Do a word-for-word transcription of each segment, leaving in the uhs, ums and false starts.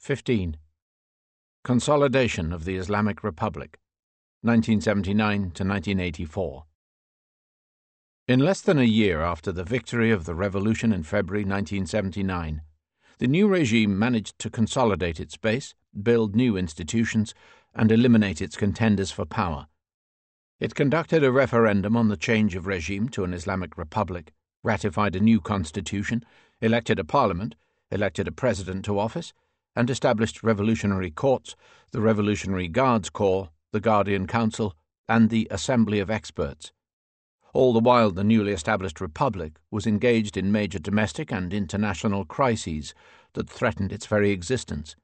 fifteen. Consolidation of the Islamic Republic, nineteen seventy-nine to nineteen eighty-four. In less than a year after the victory of the revolution in February nineteen seventy-nine, the new regime managed to consolidate its base, build new institutions, and eliminate its contenders for power. It conducted a referendum on the change of regime to an Islamic Republic, ratified a new constitution, elected a parliament, elected a president to office, and established revolutionary courts, the Revolutionary Guards Corps, the Guardian Council, and the Assembly of Experts. All the while the newly established republic was engaged in major domestic and international crises that threatened its very existence.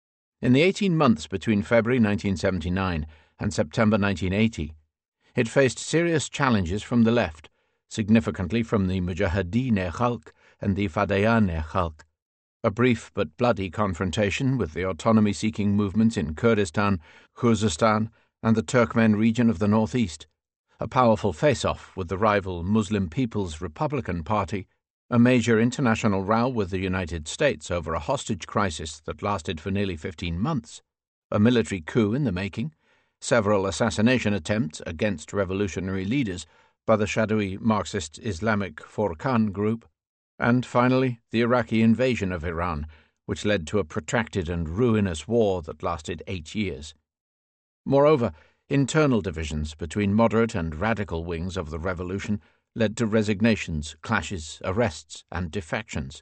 In the eighteen months between February nineteen seventy-nine and September nineteen eighty, it faced serious challenges from the left, significantly from the Mujahideen-e-Khalq and the Fadayan-e-Khalq. A brief but bloody confrontation with the autonomy-seeking movements in Kurdistan, Khuzestan, and the Turkmen region of the northeast, a powerful face-off with the rival Muslim People's Republican Party, a major international row with the United States over a hostage crisis that lasted for nearly fifteen months, a military coup in the making, several assassination attempts against revolutionary leaders by the shadowy Marxist Islamic Furqan group, and finally the Iraqi invasion of Iran, which led to a protracted and ruinous war that lasted eight years. Moreover, internal divisions between moderate and radical wings of the revolution led to resignations, clashes, arrests, and defections.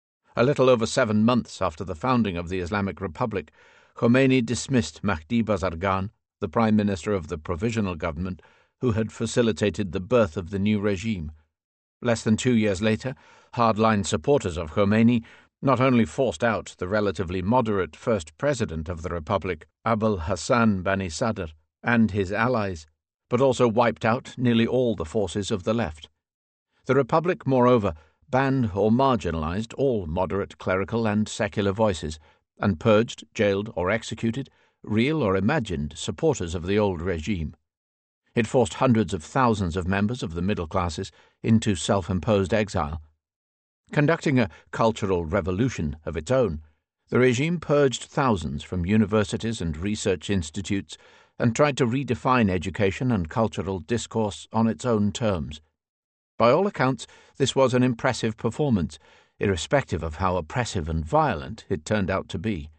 A little over seven months after the founding of the Islamic Republic, Khomeini dismissed Mahdi Bazargan, the prime minister of the provisional government, who had facilitated the birth of the new regime. Less than two years later, hardline supporters of Khomeini not only forced out the relatively moderate first president of the Republic, Abul Hassan Bani Sadr, and his allies, but also wiped out nearly all the forces of the left. The Republic, moreover, banned or marginalized all moderate clerical and secular voices, and purged, jailed, or executed real or imagined supporters of the old regime. It forced hundreds of thousands of members of the middle classes into self-imposed exile. Conducting a cultural revolution of its own, the regime purged thousands from universities and research institutes and tried to redefine education and cultural discourse on its own terms. By all accounts, this was an impressive performance, irrespective of how oppressive and violent it turned out to be.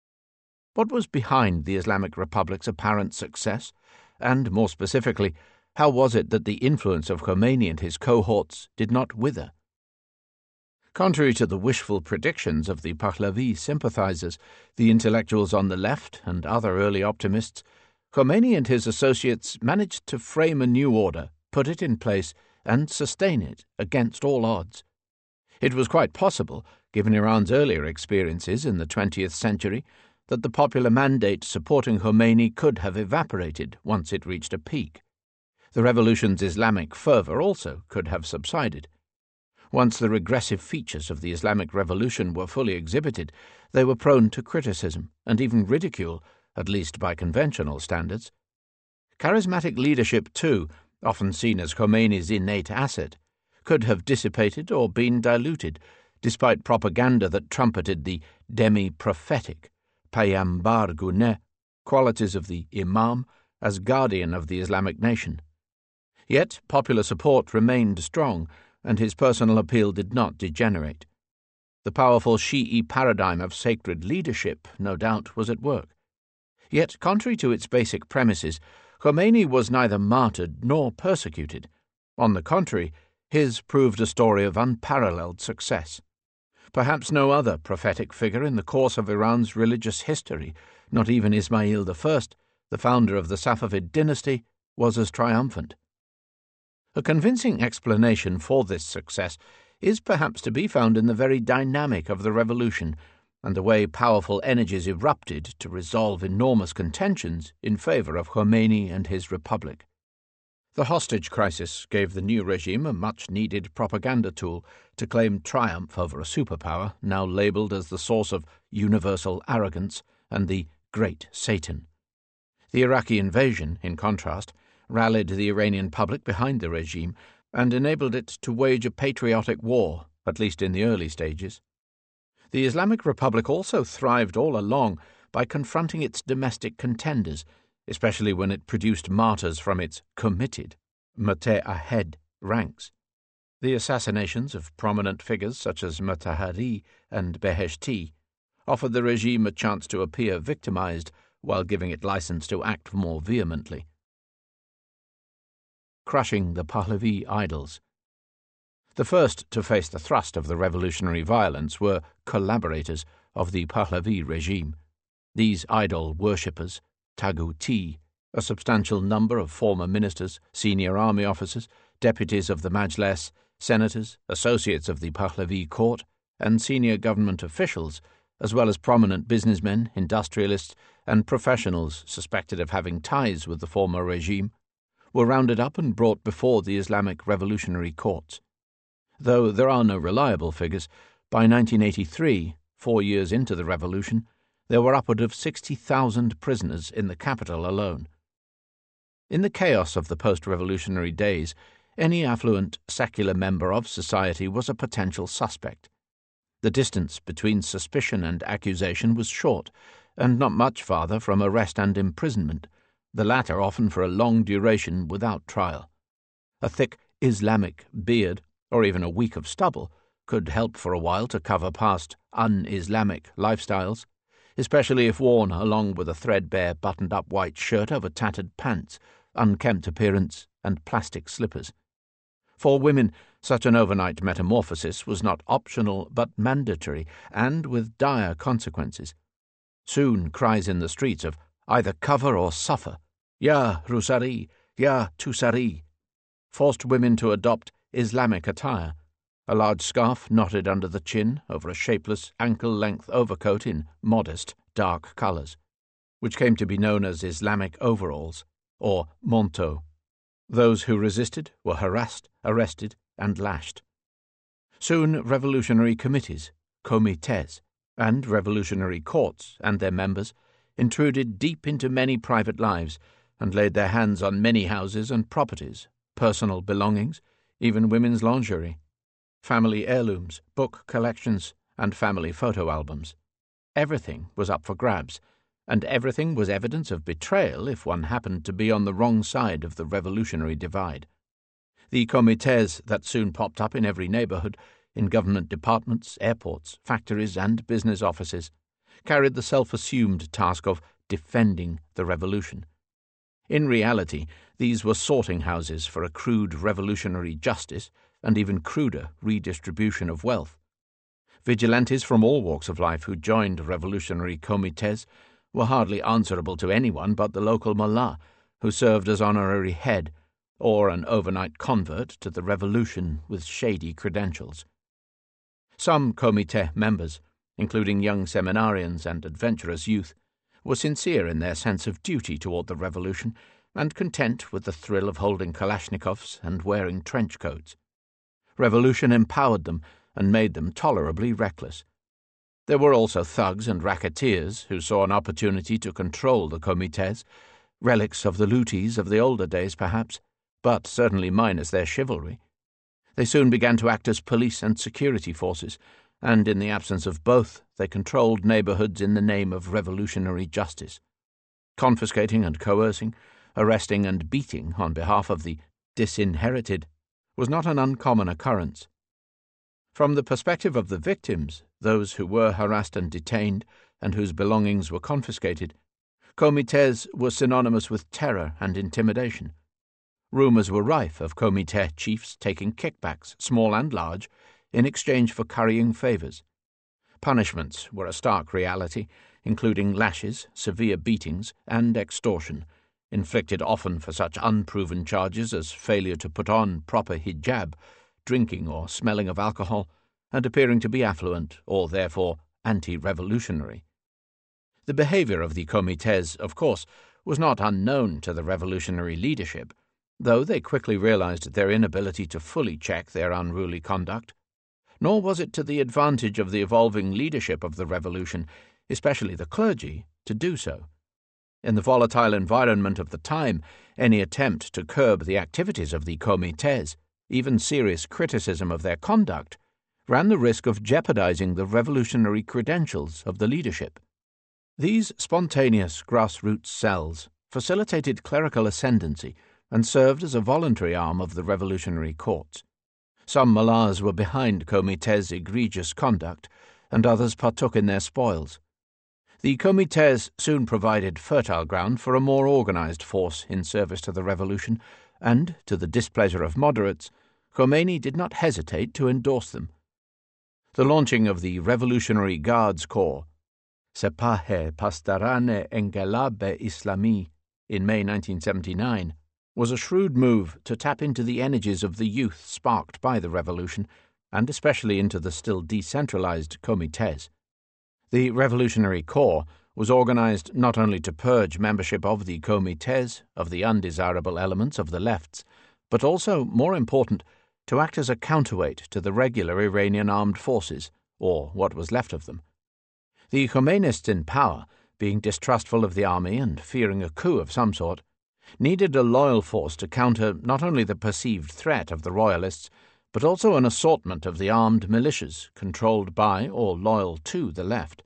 What was behind the Islamic Republic's apparent success? And, more specifically, how was it that the influence of Khomeini and his cohorts did not wither? Contrary to the wishful predictions of the Pahlavi sympathizers, the intellectuals on the left, and other early optimists, Khomeini and his associates managed to frame a new order, put it in place, and sustain it against all odds. It was quite possible, given Iran's earlier experiences in the twentieth century, that the popular mandate supporting Khomeini could have evaporated once it reached a peak. The revolution's Islamic fervor also could have subsided. Once the regressive features of the Islamic Revolution were fully exhibited, they were prone to criticism and even ridicule, at least by conventional standards. Charismatic leadership, too, often seen as Khomeini's innate asset, could have dissipated or been diluted, despite propaganda that trumpeted the demi-prophetic, Payambar Guneh, qualities of the Imam as guardian of the Islamic nation. Yet popular support remained strong, and his personal appeal did not degenerate. The powerful Shi'i paradigm of sacred leadership, no doubt, was at work. Yet, contrary to its basic premises, Khomeini was neither martyred nor persecuted. On the contrary, his proved a story of unparalleled success. Perhaps no other prophetic figure in the course of Iran's religious history, not even Ismail the First, the founder of the Safavid dynasty, was as triumphant. A convincing explanation for this success is perhaps to be found in the very dynamic of the revolution and the way powerful energies erupted to resolve enormous contentions in favor of Khomeini and his republic. The hostage crisis gave the new regime a much-needed propaganda tool to claim triumph over a superpower now labeled as the source of universal arrogance and the Great Satan. The Iraqi invasion, in contrast, rallied the Iranian public behind the regime and enabled it to wage a patriotic war, at least in the early stages. The Islamic Republic also thrived all along by confronting its domestic contenders, especially when it produced martyrs from its committed, Muta'ahid, ranks. The assassinations of prominent figures such as Mutahari and Beheshti offered the regime a chance to appear victimized while giving it license to act more vehemently. Crushing the Pahlavi idols. The first to face the thrust of the revolutionary violence were collaborators of the Pahlavi regime. These idol worshippers, Taghuti, a substantial number of former ministers, senior army officers, deputies of the Majlis, senators, associates of the Pahlavi court, and senior government officials, as well as prominent businessmen, industrialists, and professionals suspected of having ties with the former regime, were rounded up and brought before the Islamic revolutionary courts. Though there are no reliable figures, by nineteen eighty-three, four years into the revolution, there were upward of sixty thousand prisoners in the capital alone. In the chaos of the post-revolutionary days, any affluent secular member of society was a potential suspect. The distance between suspicion and accusation was short, and not much farther from arrest and imprisonment, the latter often for a long duration without trial. A thick Islamic beard, or even a week of stubble, could help for a while to cover past un-Islamic lifestyles, especially if worn along with a threadbare buttoned-up white shirt over tattered pants, unkempt appearance, and plastic slippers. For women, such an overnight metamorphosis was not optional but mandatory, and with dire consequences. Soon cries in the streets of either cover or suffer, Ya Rusari, Ya Tusari, forced women to adopt Islamic attire, a large scarf knotted under the chin over a shapeless, ankle-length overcoat in modest, dark colours, which came to be known as Islamic overalls, or manteaux. Those who resisted were harassed, arrested, and lashed. Soon revolutionary committees, comités, and revolutionary courts and their members intruded deep into many private lives and laid their hands on many houses and properties, personal belongings, even women's lingerie, family heirlooms, book collections, and family photo albums. Everything was up for grabs, and everything was evidence of betrayal if one happened to be on the wrong side of the revolutionary divide. The comités that soon popped up in every neighborhood, in government departments, airports, factories, and business offices, carried the self-assumed task of defending the revolution. In reality, these were sorting houses for a crude revolutionary justice and even cruder redistribution of wealth. Vigilantes from all walks of life who joined revolutionary comités were hardly answerable to anyone but the local mullah, who served as honorary head, or an overnight convert to the revolution with shady credentials. Some comité members, including young seminarians and adventurous youth, were sincere in their sense of duty toward the revolution and content with the thrill of holding Kalashnikovs and wearing trench coats. Revolution empowered them and made them tolerably reckless. There were also thugs and racketeers who saw an opportunity to control the comités, relics of the lutis of the older days perhaps, but certainly minus their chivalry. They soon began to act as police and security forces, and in the absence of both, they controlled neighborhoods in the name of revolutionary justice. Confiscating and coercing, arresting and beating on behalf of the disinherited was not an uncommon occurrence. From the perspective of the victims, those who were harassed and detained, and whose belongings were confiscated, comités were synonymous with terror and intimidation. Rumors were rife of comité chiefs taking kickbacks, small and large, in exchange for currying favors. Punishments were a stark reality, including lashes, severe beatings, and extortion, inflicted often for such unproven charges as failure to put on proper hijab, drinking or smelling of alcohol, and appearing to be affluent, or therefore anti-revolutionary. The behavior of the comités, of course, was not unknown to the revolutionary leadership, though they quickly realized their inability to fully check their unruly conduct. Nor was it to the advantage of the evolving leadership of the revolution, especially the clergy, to do so. In the volatile environment of the time, any attempt to curb the activities of the comités, even serious criticism of their conduct, ran the risk of jeopardizing the revolutionary credentials of the leadership. These spontaneous grassroots cells facilitated clerical ascendancy and served as a voluntary arm of the revolutionary courts. Some mullahs were behind Comites' egregious conduct, and others partook in their spoils. The Comites soon provided fertile ground for a more organized force in service to the revolution, and, to the displeasure of moderates, Khomeini did not hesitate to endorse them. The launching of the Revolutionary Guards Corps, Sepah-e Pasdaran-e Engelab-e-Islami, in May nineteen seventy-nine, was a shrewd move to tap into the energies of the youth sparked by the revolution, and especially into the still decentralized Comites. The Revolutionary Corps was organized not only to purge membership of the Comites of the undesirable elements of the lefts, but also, more important, to act as a counterweight to the regular Iranian armed forces, or what was left of them. The Khomeinists in power, being distrustful of the army and fearing a coup of some sort, needed a loyal force to counter not only the perceived threat of the royalists, but also an assortment of the armed militias controlled by or loyal to the left.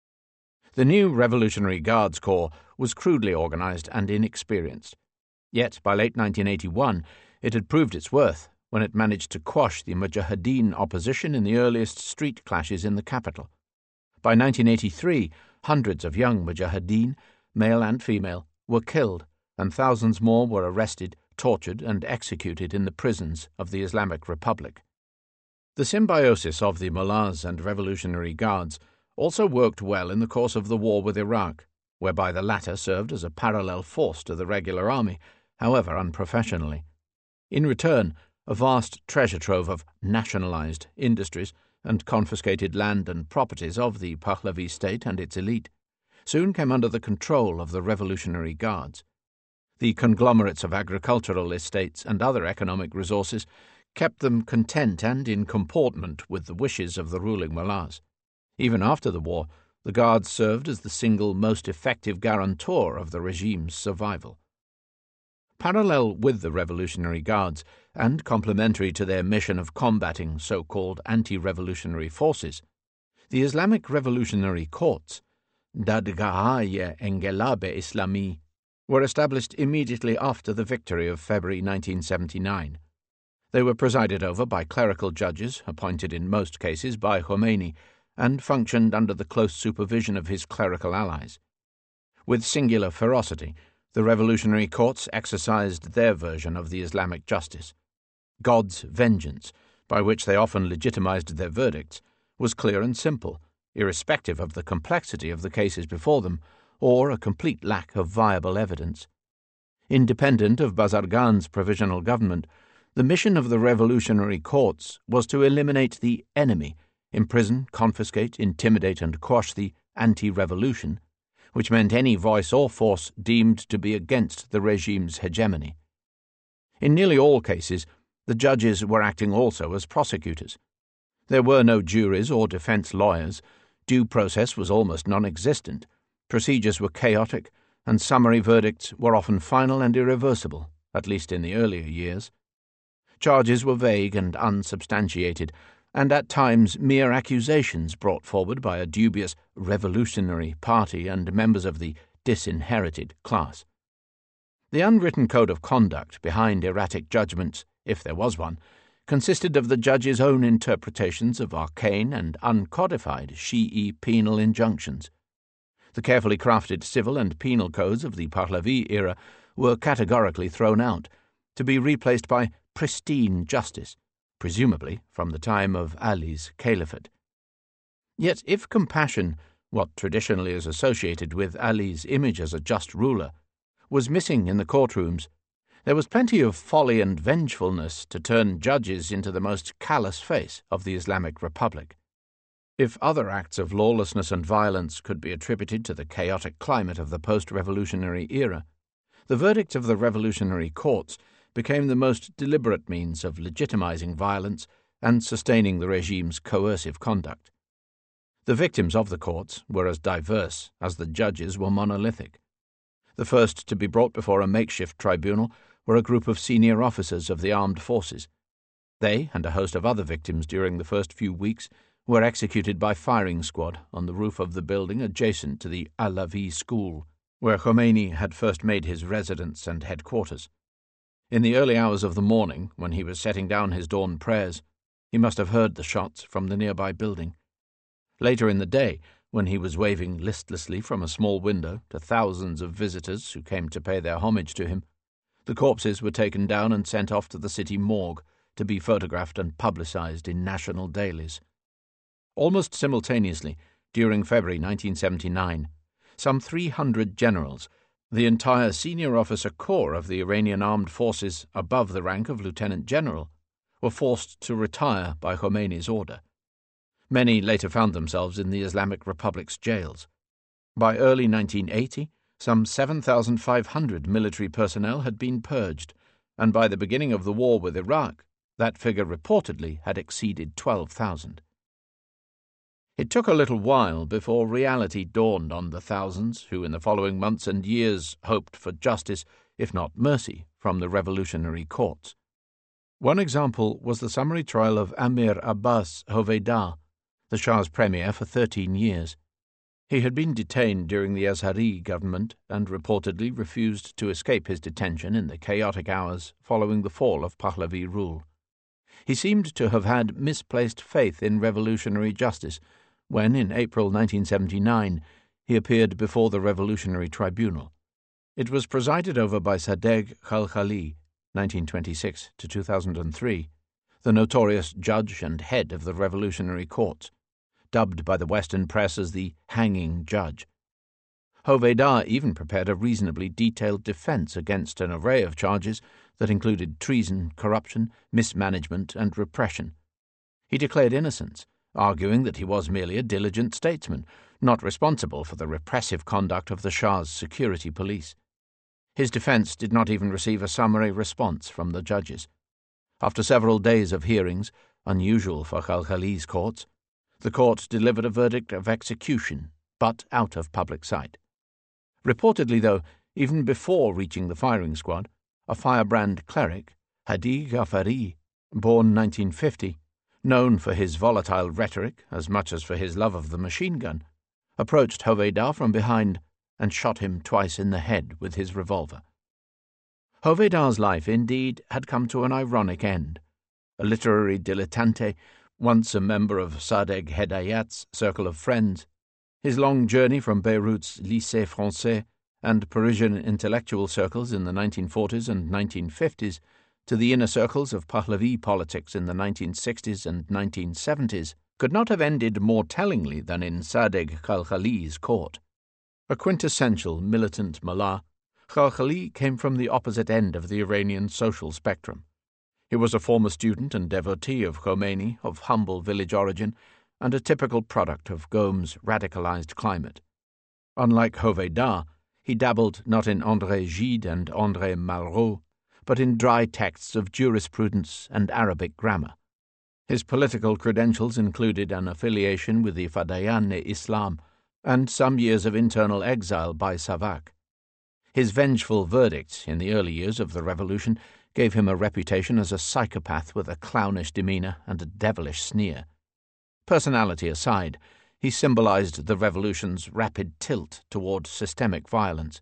The new Revolutionary Guards Corps was crudely organized and inexperienced. Yet by late nineteen eighty-one it had proved its worth when it managed to quash the Mujahideen opposition in the earliest street clashes in the capital. By nineteen eighty-three, hundreds of young Mujahideen, male and female, were killed, and thousands more were arrested, tortured, and executed in the prisons of the Islamic Republic. The symbiosis of the mullahs and Revolutionary Guards also worked well in the course of the war with Iraq, whereby the latter served as a parallel force to the regular army, however unprofessionally. In return, a vast treasure trove of nationalized industries and confiscated land and properties of the Pahlavi state and its elite soon came under the control of the Revolutionary Guards. The conglomerates of agricultural estates and other economic resources kept them content and in comportment with the wishes of the ruling mullahs. Even after the war, the Guards served as the single most effective guarantor of the regime's survival. Parallel with the Revolutionary Guards, and complementary to their mission of combating so-called anti-revolutionary forces, the Islamic Revolutionary Courts, Dadgah-e Engelab-e-Islami, were established immediately after the victory of February nineteen seventy-nine. They were presided over by clerical judges, appointed in most cases by Khomeini, and functioned under the close supervision of his clerical allies. With singular ferocity, the revolutionary courts exercised their version of the Islamic justice. God's vengeance, by which they often legitimized their verdicts, was clear and simple, irrespective of the complexity of the cases before them, or a complete lack of viable evidence. Independent of Bazargan's provisional government, the mission of the revolutionary courts was to eliminate the enemy, imprison, confiscate, intimidate, and quash the anti-revolution, which meant any voice or force deemed to be against the regime's hegemony. In nearly all cases, the judges were acting also as prosecutors. There were no juries or defense lawyers, due process was almost non-existent, procedures were chaotic, and summary verdicts were often final and irreversible, at least in the earlier years. Charges were vague and unsubstantiated, and at times mere accusations brought forward by a dubious revolutionary party and members of the disinherited class. The unwritten code of conduct behind erratic judgments, if there was one, consisted of the judge's own interpretations of arcane and uncodified Shi'i penal injunctions. The carefully crafted civil and penal codes of the Pahlavi era were categorically thrown out, to be replaced by pristine justice, presumably from the time of Ali's caliphate. Yet if compassion, what traditionally is associated with Ali's image as a just ruler, was missing in the courtrooms, there was plenty of folly and vengefulness to turn judges into the most callous face of the Islamic Republic. If other acts of lawlessness and violence could be attributed to the chaotic climate of the post-revolutionary era, the verdict of the revolutionary courts became the most deliberate means of legitimizing violence and sustaining the regime's coercive conduct. The victims of the courts were as diverse as the judges were monolithic. The first to be brought before a makeshift tribunal were a group of senior officers of the armed forces. They, and a host of other victims during the first few weeks, were executed by firing squad on the roof of the building adjacent to the Alavi school, where Khomeini had first made his residence and headquarters. In the early hours of the morning, when he was setting down his dawn prayers, he must have heard the shots from the nearby building. Later in the day, when he was waving listlessly from a small window to thousands of visitors who came to pay their homage to him, the corpses were taken down and sent off to the city morgue to be photographed and publicized in national dailies. Almost simultaneously, during February nineteen seventy-nine, some three hundred generals, the entire senior officer corps of the Iranian armed forces above the rank of lieutenant general, were forced to retire by Khomeini's order. Many later found themselves in the Islamic Republic's jails. By early nineteen eighty, some seven thousand five hundred military personnel had been purged, and by the beginning of the war with Iraq, that figure reportedly had exceeded twelve thousand. It took a little while before reality dawned on the thousands who in the following months and years hoped for justice, if not mercy, from the revolutionary courts. One example was the summary trial of Amir Abbas Hoveyda, the Shah's premier for thirteen years. He had been detained during the Azhari government and reportedly refused to escape his detention in the chaotic hours following the fall of Pahlavi rule. He seemed to have had misplaced faith in revolutionary justice when, in April nineteen seventy-nine, he appeared before the Revolutionary Tribunal. It was presided over by Sadegh Khalkhali, nineteen twenty-six to two thousand three, the notorious judge and head of the revolutionary courts, dubbed by the Western press as the hanging judge. Hoveyda even prepared a reasonably detailed defense against an array of charges that included treason, corruption, mismanagement, and repression. He declared innocence, arguing that he was merely a diligent statesman, not responsible for the repressive conduct of the Shah's security police. His defense did not even receive a summary response from the judges. After several days of hearings, unusual for Khalkhali's courts, the court delivered a verdict of execution, but out of public sight. Reportedly, though, even before reaching the firing squad, a firebrand cleric, Hadi Ghaffari, born nineteen fifty, known for his volatile rhetoric as much as for his love of the machine gun, approached Hoveyda from behind and shot him twice in the head with his revolver. Hoveyda's life, indeed, had come to an ironic end. A literary dilettante, once a member of Sadegh Hedayat's circle of friends, his long journey from Beirut's Lycée Français and Parisian intellectual circles in the nineteen forties and nineteen fifties to the inner circles of Pahlavi politics in the nineteen sixties and nineteen seventies, could not have ended more tellingly than in Sadegh Khalkhali's court. A quintessential militant mullah, Khalkhali came from the opposite end of the Iranian social spectrum. He was a former student and devotee of Khomeini, of humble village origin, and a typical product of Qom's radicalized climate. Unlike Hoveyda, he dabbled not in André Gide and André Malraux, but in dry texts of jurisprudence and Arabic grammar. His political credentials included an affiliation with the Fadayan-e-Islam and some years of internal exile by Savak. His vengeful verdicts in the early years of the revolution gave him a reputation as a psychopath with a clownish demeanor and a devilish sneer. Personality aside, he symbolized the revolution's rapid tilt toward systemic violence.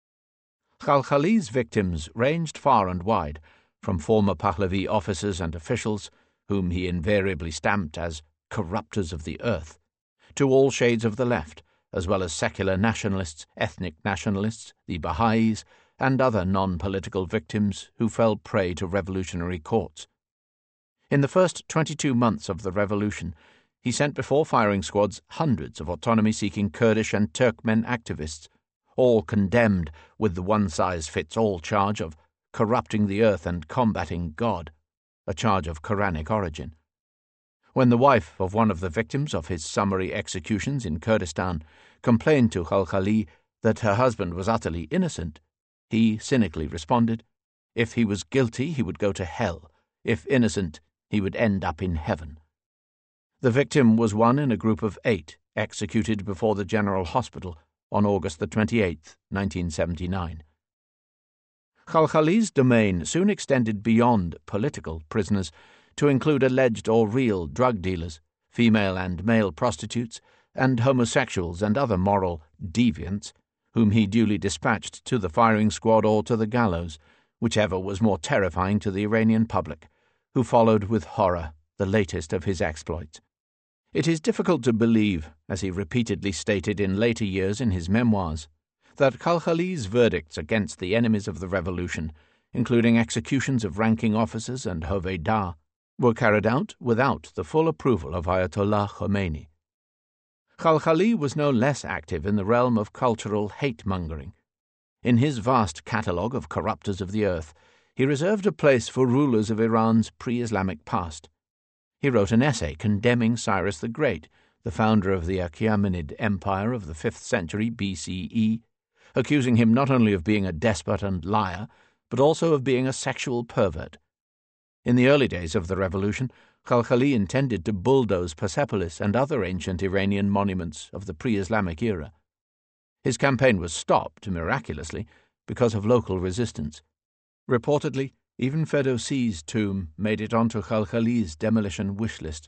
Khalkhali's victims ranged far and wide, from former Pahlavi officers and officials, whom he invariably stamped as corrupters of the earth, to all shades of the left, as well as secular nationalists, ethnic nationalists, the Baha'is, and other non-political victims who fell prey to revolutionary courts. In the first twenty-two months of the revolution, he sent before firing squads hundreds of autonomy-seeking Kurdish and Turkmen activists, all condemned with the one-size-fits-all charge of corrupting the earth and combating God, a charge of Quranic origin. When the wife of one of the victims of his summary executions in Kurdistan complained to Khalkhali that her husband was utterly innocent, he cynically responded, if he was guilty he would go to hell, if innocent he would end up in heaven. The victim was one in a group of eight executed before the General Hospital on August the twenty-eighth, nineteen seventy-nine. Khalkhali's domain soon extended beyond political prisoners to include alleged or real drug dealers, female and male prostitutes, and homosexuals and other moral deviants, whom he duly dispatched to the firing squad or to the gallows, whichever was more terrifying to the Iranian public, who followed with horror the latest of his exploits. It is difficult to believe, as he repeatedly stated in later years in his memoirs, that Khalkhali's verdicts against the enemies of the revolution, including executions of ranking officers and Hoveydah, were carried out without the full approval of Ayatollah Khomeini. Khalkhali was no less active in the realm of cultural hate-mongering. In his vast catalogue of corrupters of the earth, he reserved a place for rulers of Iran's pre-Islamic past. He wrote an essay condemning Cyrus the Great, the founder of the Achaemenid Empire of the fifth century B C E, accusing him not only of being a despot and liar, but also of being a sexual pervert. In the early days of the revolution, Khalkhali intended to bulldoze Persepolis and other ancient Iranian monuments of the pre-Islamic era. His campaign was stopped, miraculously, because of local resistance. Reportedly, even Ferdowsi's tomb made it onto Khalkhali's demolition wish list.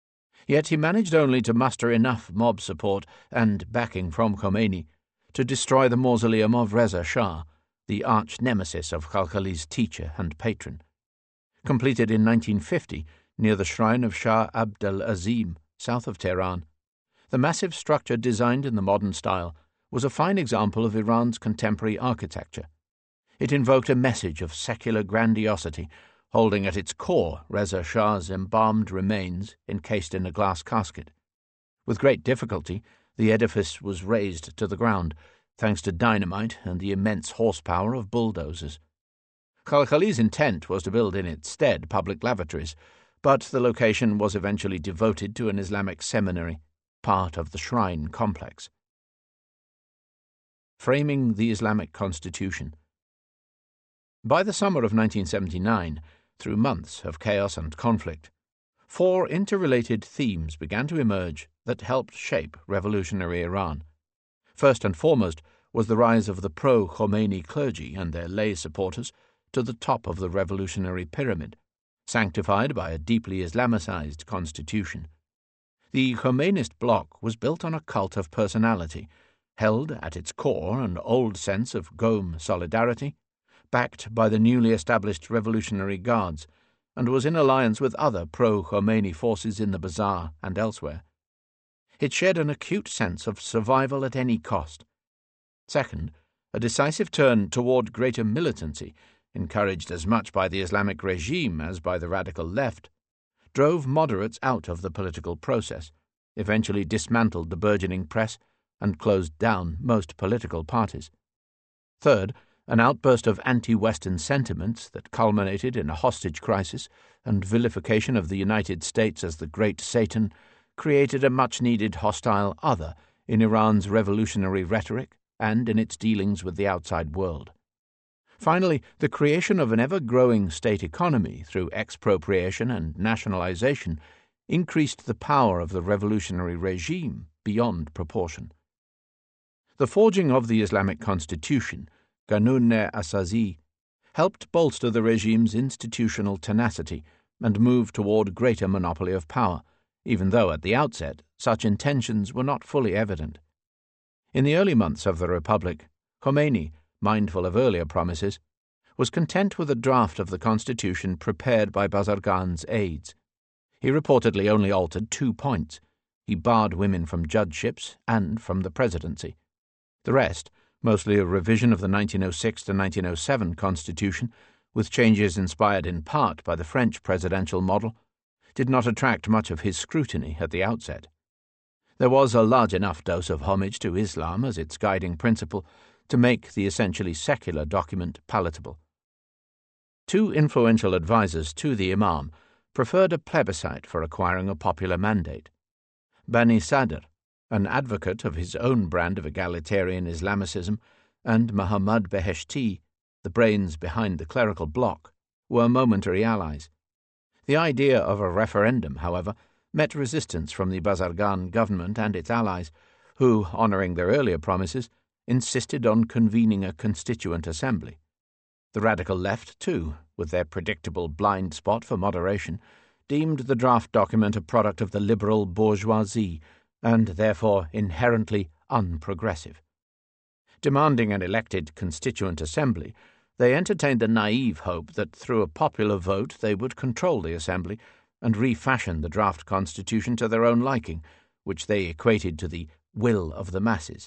Yet he managed only to muster enough mob support and backing from Khomeini to destroy the mausoleum of Reza Shah, the arch-nemesis of Khalkhali's teacher and patron. Completed in nineteen fifty, near the shrine of Shah Abd al-Azim, south of Tehran, the massive structure designed in the modern style was a fine example of Iran's contemporary architecture. It invoked a message of secular grandiosity, holding at its core Reza Shah's embalmed remains encased in a glass casket. With great difficulty, the edifice was razed to the ground, thanks to dynamite and the immense horsepower of bulldozers. Khalkhali's intent was to build in its stead public lavatories, but the location was eventually devoted to an Islamic seminary, part of the shrine complex. Framing the Islamic Constitution. By the summer of nineteen seventy-nine, through months of chaos and conflict, four interrelated themes began to emerge that helped shape revolutionary Iran. First and foremost was the rise of the pro-Khomeini clergy and their lay supporters to the top of the revolutionary pyramid, sanctified by a deeply Islamicized constitution. The Khomeinist bloc was built on a cult of personality, held at its core an old sense of Qom solidarity, backed by the newly established Revolutionary Guards, and was in alliance with other pro-Khomeini forces in the bazaar and elsewhere. It shared an acute sense of survival at any cost. Second, a decisive turn toward greater militancy, encouraged as much by the Islamic regime as by the radical left, drove moderates out of the political process, eventually dismantled the burgeoning press, and closed down most political parties. Third, an outburst of anti-Western sentiments that culminated in a hostage crisis and vilification of the United States as the Great Satan created a much-needed hostile other in Iran's revolutionary rhetoric and in its dealings with the outside world. Finally, the creation of an ever-growing state economy through expropriation and nationalization increased the power of the revolutionary regime beyond proportion. The forging of the Islamic Constitution, Qanun-e-Asazi, helped bolster the regime's institutional tenacity and move toward greater monopoly of power, even though at the outset such intentions were not fully evident. In the early months of the Republic, Khomeini, mindful of earlier promises, was content with a draft of the constitution prepared by Bazargan's aides. He reportedly only altered two points. He barred women from judgeships and from the presidency. The rest, mostly a revision of the nineteen oh six to nineteen oh seven constitution, with changes inspired in part by the French presidential model, did not attract much of his scrutiny at the outset. There was a large enough dose of homage to Islam as its guiding principle to make the essentially secular document palatable. Two influential advisers to the Imam preferred a plebiscite for acquiring a popular mandate. Bani Sadr, an advocate of his own brand of egalitarian Islamicism, and Muhammad Beheshti, the brains behind the clerical bloc, were momentary allies. The idea of a referendum, however, met resistance from the Bazargan government and its allies, who, honoring their earlier promises, insisted on convening a constituent assembly. The radical left, too, with their predictable blind spot for moderation, deemed the draft document a product of the liberal bourgeoisie and therefore inherently unprogressive. Demanding an elected Constituent Assembly, they entertained the naive hope that through a popular vote they would control the Assembly and refashion the draft constitution to their own liking, which they equated to the will of the masses.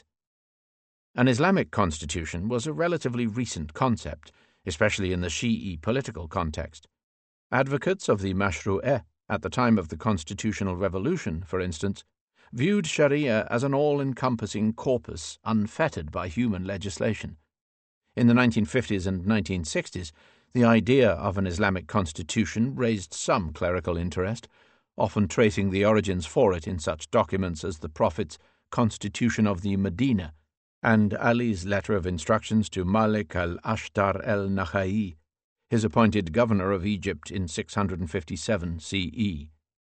An Islamic constitution was a relatively recent concept, especially in the Shi'i political context. Advocates of the Mashru'eh at the time of the constitutional revolution, for instance, viewed Sharia as an all-encompassing corpus unfettered by human legislation. In the nineteen fifties and nineteen sixties, the idea of an Islamic constitution raised some clerical interest, often tracing the origins for it in such documents as the Prophet's Constitution of the Medina and Ali's letter of instructions to Malik al-Ashtar el-Nakhai, his appointed governor of Egypt in six hundred fifty-seven C E.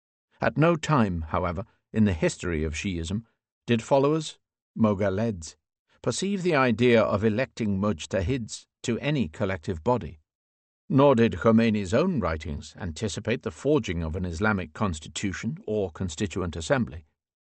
At no time, however, in the history of Shi'ism, did followers, Moghaleds, perceive the idea of electing mujtahids to any collective body. Nor did Khomeini's own writings anticipate the forging of an Islamic constitution or constituent assembly.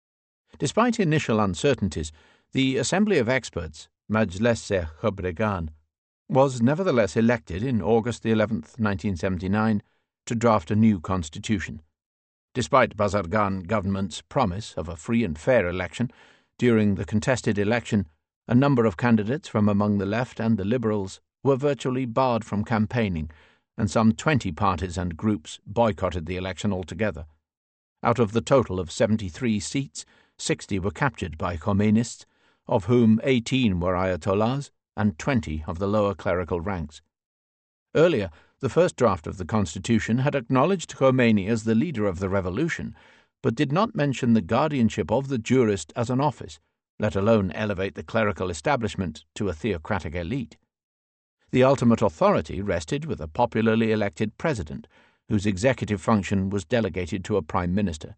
Despite initial uncertainties, the Assembly of Experts, Majlis-e Khobregan, was nevertheless elected in August the eleventh, nineteen seventy-nine, to draft a new constitution. Despite Bazargan government's promise of a free and fair election, during the contested election, a number of candidates from among the left and the liberals were virtually barred from campaigning, and some twenty parties and groups boycotted the election altogether. Out of the total of seventy-three seats, sixty were captured by Khomeinists, of whom eighteen were Ayatollahs and twenty of the lower clerical ranks. Earlier, the first draft of the constitution had acknowledged Khomeini as the leader of the revolution, but did not mention the guardianship of the jurist as an office, let alone elevate the clerical establishment to a theocratic elite. The ultimate authority rested with a popularly elected president, whose executive function was delegated to a prime minister.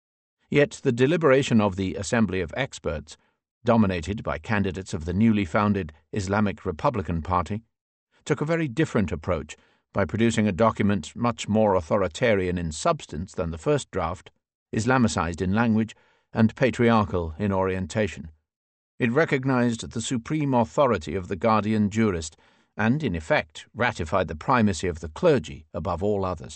Yet the deliberation of the Assembly of Experts, dominated by candidates of the newly founded Islamic Republican Party, took a very different approach by producing a document much more authoritarian in substance than the first draft, Islamicized in language, and patriarchal in orientation. It recognized the supreme authority of the guardian jurist and, in effect, ratified the primacy of the clergy above all others.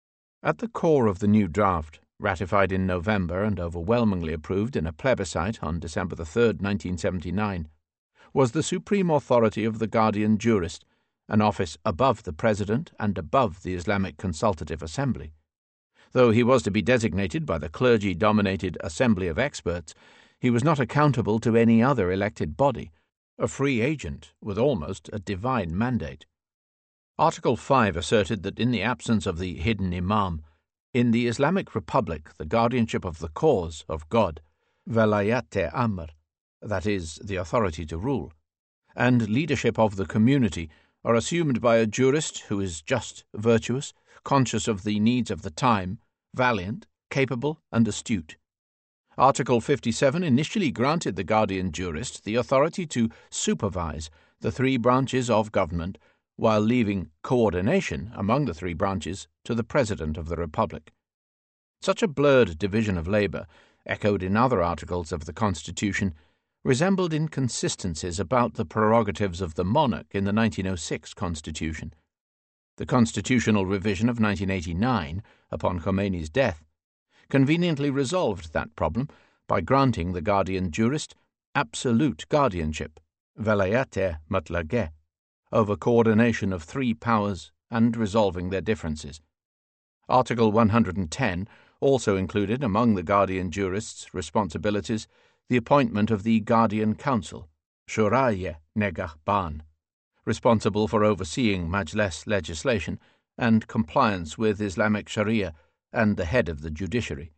At the core of the new draft, ratified in November and overwhelmingly approved in a plebiscite on December the third, nineteen seventy-nine, was the supreme authority of the guardian jurist, an office above the President and above the Islamic Consultative Assembly. Though he was to be designated by the clergy-dominated Assembly of Experts, he was not accountable to any other elected body, a free agent with almost a divine mandate. Article five asserted that in the absence of the hidden imam, in the Islamic Republic the guardianship of the cause of God, velayat-e amr, that is, the authority to rule, and leadership of the community are assumed by a jurist who is just, virtuous, conscious of the needs of the time, valiant, capable, and astute. Article fifty-seven initially granted the guardian jurist the authority to supervise the three branches of government, while leaving coordination among the three branches to the President of the Republic. Such a blurred division of labour, echoed in other articles of the Constitution, resembled inconsistencies about the prerogatives of the monarch in the nineteen oh six Constitution. The constitutional revision of nineteen eighty-nine, upon Khomeini's death, conveniently resolved that problem by granting the guardian jurist absolute guardianship, velayat-e mutlaqeh, over coordination of three powers and resolving their differences. Article one hundred ten also included among the guardian jurist's responsibilities the appointment of the Guardian Council, Shuraye Negahban, responsible for overseeing Majlis legislation and compliance with Islamic Sharia and the head of the judiciary.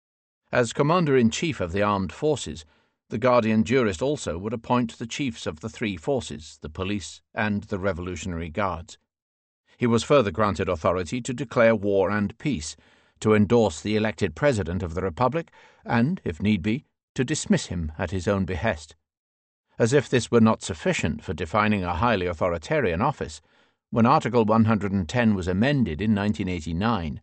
As Commander-in-Chief of the Armed Forces, the guardian jurist also would appoint the chiefs of the three forces, the police and the Revolutionary Guards. He was further granted authority to declare war and peace, to endorse the elected President of the Republic, and, if need be, to dismiss him at his own behest. As if this were not sufficient for defining a highly authoritarian office, when Article one hundred ten was amended in nineteen eighty-nine,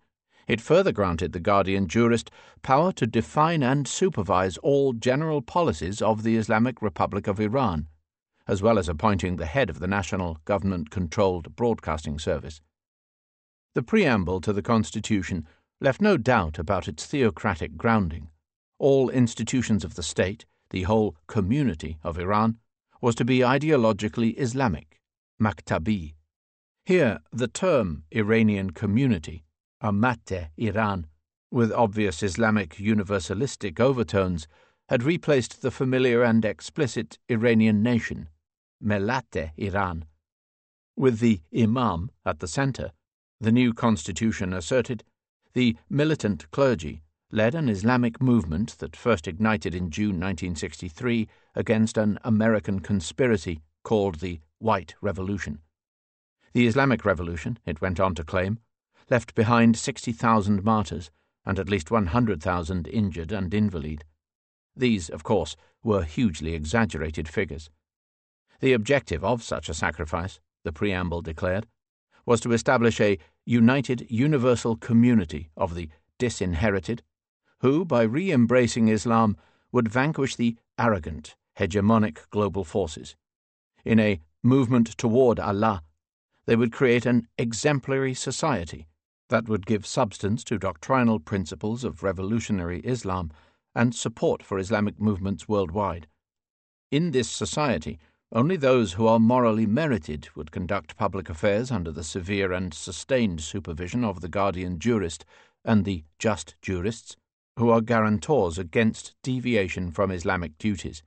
It further granted the guardian jurist power to define and supervise all general policies of the Islamic Republic of Iran, as well as appointing the head of the national government-controlled broadcasting service. The preamble to the Constitution left no doubt about its theocratic grounding. All institutions of the state, the whole community of Iran, was to be ideologically Islamic, Maktabi. Here, the term Iranian community, Amat-e Iran, with obvious Islamic universalistic overtones, had replaced the familiar and explicit Iranian nation, Millat-e Iran. With the Imam at the center, the new constitution asserted, the militant clergy led an Islamic movement that first ignited in June nineteen sixty-three against an American conspiracy called the White Revolution. The Islamic Revolution, it went on to claim, left behind sixty thousand martyrs and at least one hundred thousand injured and invalid. These, of course, were hugely exaggerated figures. The objective of such a sacrifice, the preamble declared, was to establish a united universal community of the disinherited, who, by re-embracing Islam, would vanquish the arrogant, hegemonic global forces. In a movement toward Allah, they would create an exemplary society that would give substance to doctrinal principles of revolutionary Islam and support for Islamic movements worldwide. In this society, only those who are morally merited would conduct public affairs under the severe and sustained supervision of the guardian jurist and the just jurists, who are guarantors against deviation from Islamic duties.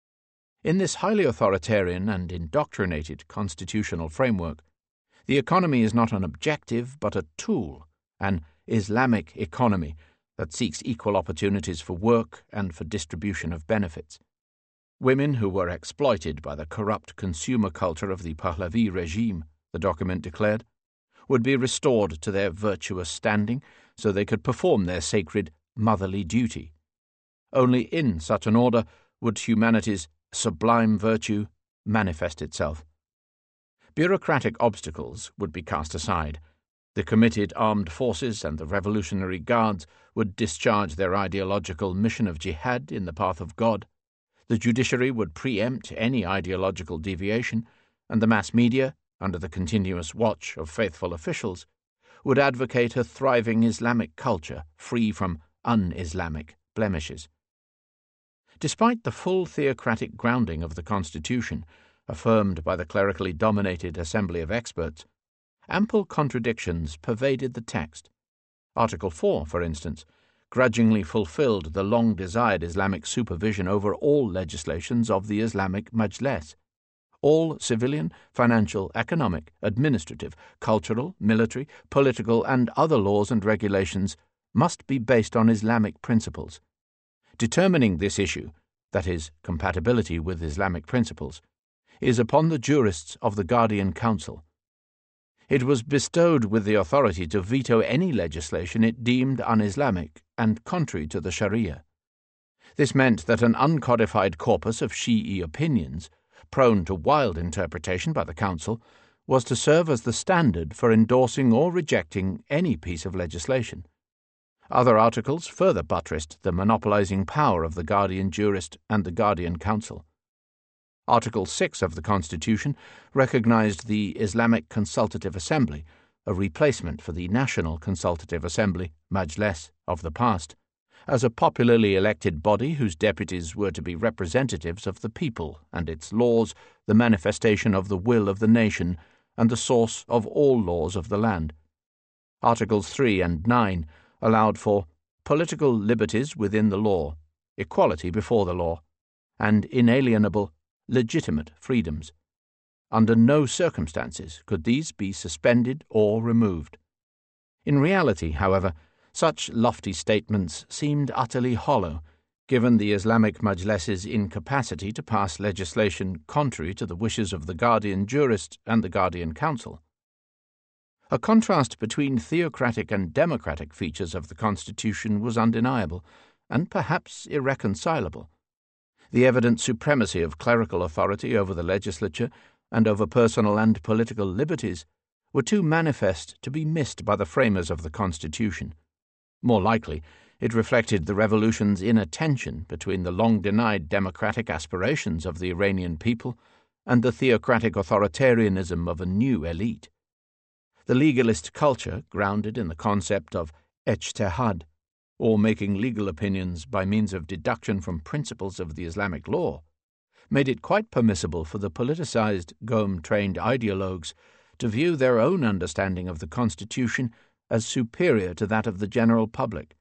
In this highly authoritarian and indoctrinated constitutional framework, the economy is not an objective but a tool, an Islamic economy that seeks equal opportunities for work and for distribution of benefits. Women who were exploited by the corrupt consumer culture of the Pahlavi regime, the document declared, would be restored to their virtuous standing so they could perform their sacred motherly duty. Only in such an order would humanity's sublime virtue manifest itself. Bureaucratic obstacles would be cast aside. The committed armed forces and the Revolutionary Guards would discharge their ideological mission of jihad in the path of God. The judiciary would preempt any ideological deviation, and the mass media, under the continuous watch of faithful officials, would advocate a thriving Islamic culture free from un-Islamic blemishes. Despite the full theocratic grounding of the Constitution, affirmed by the clerically dominated Assembly of Experts, ample contradictions pervaded the text. Article four, for instance, grudgingly fulfilled the long-desired Islamic supervision over all legislations of the Islamic Majlis. All civilian, financial, economic, administrative, cultural, military, political, and other laws and regulations must be based on Islamic principles. Determining this issue, that is, compatibility with Islamic principles, is upon the jurists of the Guardian Council. It was bestowed with the authority to veto any legislation it deemed un-Islamic and contrary to the Sharia. This meant that an uncodified corpus of Shi'i opinions, prone to wild interpretation by the Council, was to serve as the standard for endorsing or rejecting any piece of legislation. Other articles further buttressed the monopolizing power of the Guardian Jurist and the Guardian Council. Article six of the Constitution recognized the Islamic Consultative Assembly, a replacement for the National Consultative Assembly, Majlis, of the past, as a popularly elected body whose deputies were to be representatives of the people and its laws, the manifestation of the will of the nation, and the source of all laws of the land. Articles three and nine allowed for political liberties within the law, equality before the law, and inalienable, legitimate freedoms. Under no circumstances could these be suspended or removed. In reality, however, such lofty statements seemed utterly hollow, given the Islamic Majlis's incapacity to pass legislation contrary to the wishes of the Guardian Jurist and the Guardian Council. A contrast between theocratic and democratic features of the Constitution was undeniable, and perhaps irreconcilable. The evident supremacy of clerical authority over the legislature and over personal and political liberties were too manifest to be missed by the framers of the Constitution. More likely, it reflected the revolution's inner tension between the long-denied democratic aspirations of the Iranian people and the theocratic authoritarianism of a new elite. The legalist culture, grounded in the concept of ijtihad, or making legal opinions by means of deduction from principles of the Islamic law, made it quite permissible for the politicized, Qom-trained ideologues to view their own understanding of the Constitution as superior to that of the general public.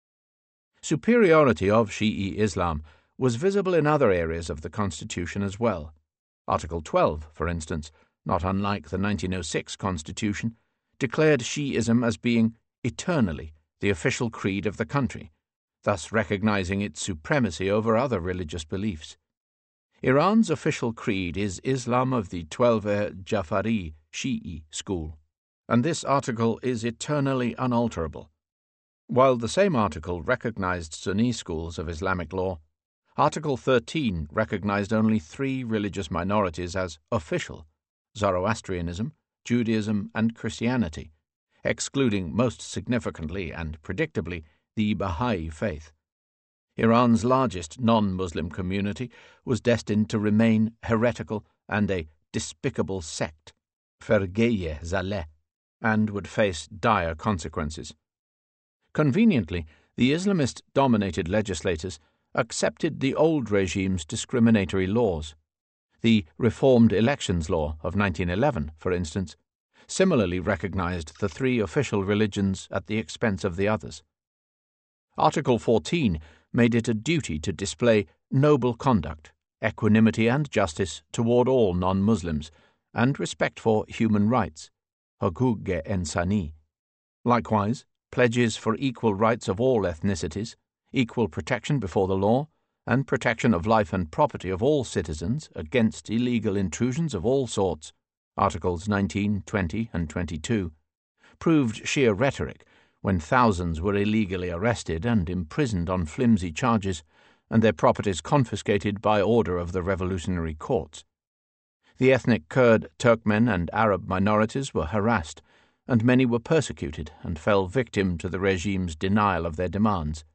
Superiority of Shi'i Islam was visible in other areas of the Constitution as well. Article twelve, for instance, not unlike the nineteen oh six Constitution, declared Shi'ism as being eternally the official creed of the country, thus recognizing its supremacy over other religious beliefs. Iran's official creed is Islam of the Twelver Jafari Shi'i school, and this article is eternally unalterable. While the same article recognized Sunni schools of Islamic law, Article thirteen recognized only three religious minorities as official: Zoroastrianism, Judaism, and Christianity, excluding most significantly and predictably the Baha'i faith. Iran's largest non-Muslim community was destined to remain heretical and a despicable sect, Fergeye Zaleh, and would face dire consequences. Conveniently, the Islamist-dominated legislators accepted the old regime's discriminatory laws. The Reformed Elections Law of nineteen eleven, for instance, similarly recognized the three official religions at the expense of the others. Article fourteen made it a duty to display noble conduct, equanimity and justice toward all non-Muslims, and respect for human rights, hukuk-e insani. Likewise, pledges for equal rights of all ethnicities, equal protection before the law, and protection of life and property of all citizens against illegal intrusions of all sorts, Articles nineteen, twenty, and twenty-two, proved sheer rhetoric when thousands were illegally arrested and imprisoned on flimsy charges, and their properties confiscated by order of the revolutionary courts. The ethnic Kurd, Turkmen, and Arab minorities were harassed, and many were persecuted and fell victim to the regime's denial of their demands.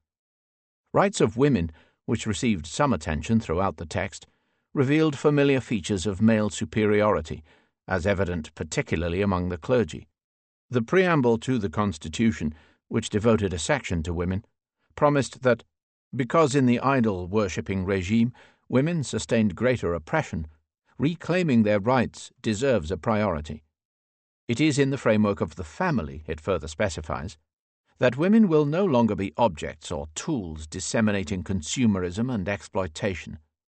Rights of women, which received some attention throughout the text, revealed familiar features of male superiority, as evident particularly among the clergy. The preamble to the Constitution, which devoted a section to women, promised that, because in the idol-worshipping regime women sustained greater oppression, reclaiming their rights deserves a priority. It is in the framework of the family, it further specifies, that women will no longer be objects or tools disseminating consumerism and exploitation.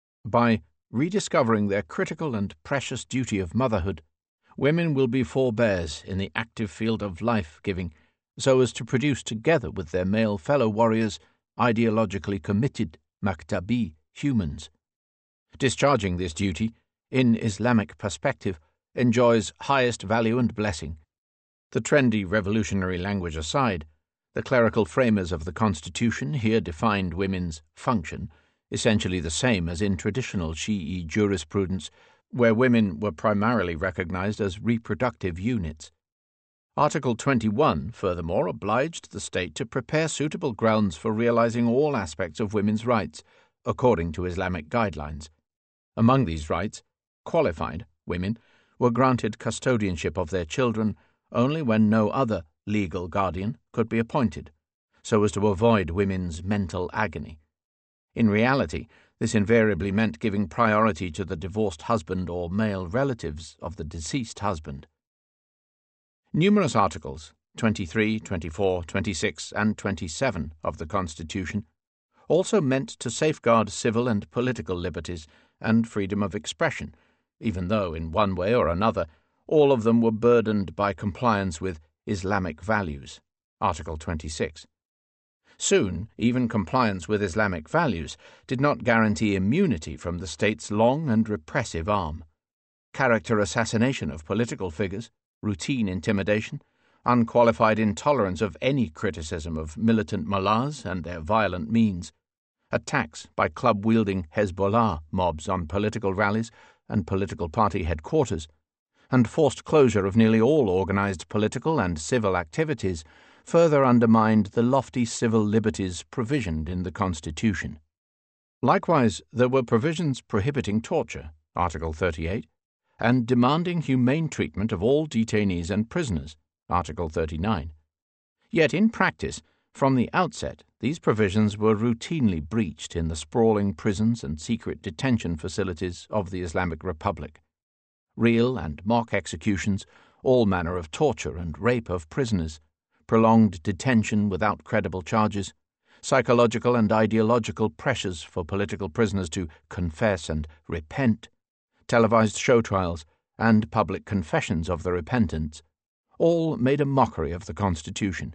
By rediscovering their critical and precious duty of motherhood, women will be forebears in the active field of life-giving, so as to produce together with their male fellow warriors ideologically committed Maktabi humans. Discharging this duty, in Islamic perspective, enjoys highest value and blessing. The trendy revolutionary language aside, the clerical framers of the Constitution here defined women's function, essentially the same as in traditional Shi'i jurisprudence, where women were primarily recognized as reproductive units. Article twenty-one, furthermore, obliged the state to prepare suitable grounds for realizing all aspects of women's rights, according to Islamic guidelines. Among these rights, qualified women were granted custodianship of their children only when no other legal guardian could be appointed, so as to avoid women's mental agony. In reality, this invariably meant giving priority to the divorced husband or male relatives of the deceased husband. Numerous articles, twenty-three, twenty-four, twenty-six, and twenty-seven of the Constitution, also meant to safeguard civil and political liberties and freedom of expression, even though, in one way or another, all of them were burdened by compliance with Islamic values, Article twenty-six. Soon, even compliance with Islamic values did not guarantee immunity from the state's long and repressive arm. Character assassination of political figures, routine intimidation, unqualified intolerance of any criticism of militant mullahs and their violent means, attacks by club-wielding Hezbollah mobs on political rallies and political party headquarters, and forced closure of nearly all organized political and civil activities further undermined the lofty civil liberties provisioned in the Constitution. Likewise, there were provisions prohibiting torture, Article thirty-eight, and demanding humane treatment of all detainees and prisoners, Article thirty-nine. Yet in practice, from the outset, these provisions were routinely breached in the sprawling prisons and secret detention facilities of the Islamic Republic. Real and mock executions, all manner of torture and rape of prisoners, prolonged detention without credible charges, psychological and ideological pressures for political prisoners to confess and repent, televised show trials, and public confessions of the repentants, all made a mockery of the Constitution.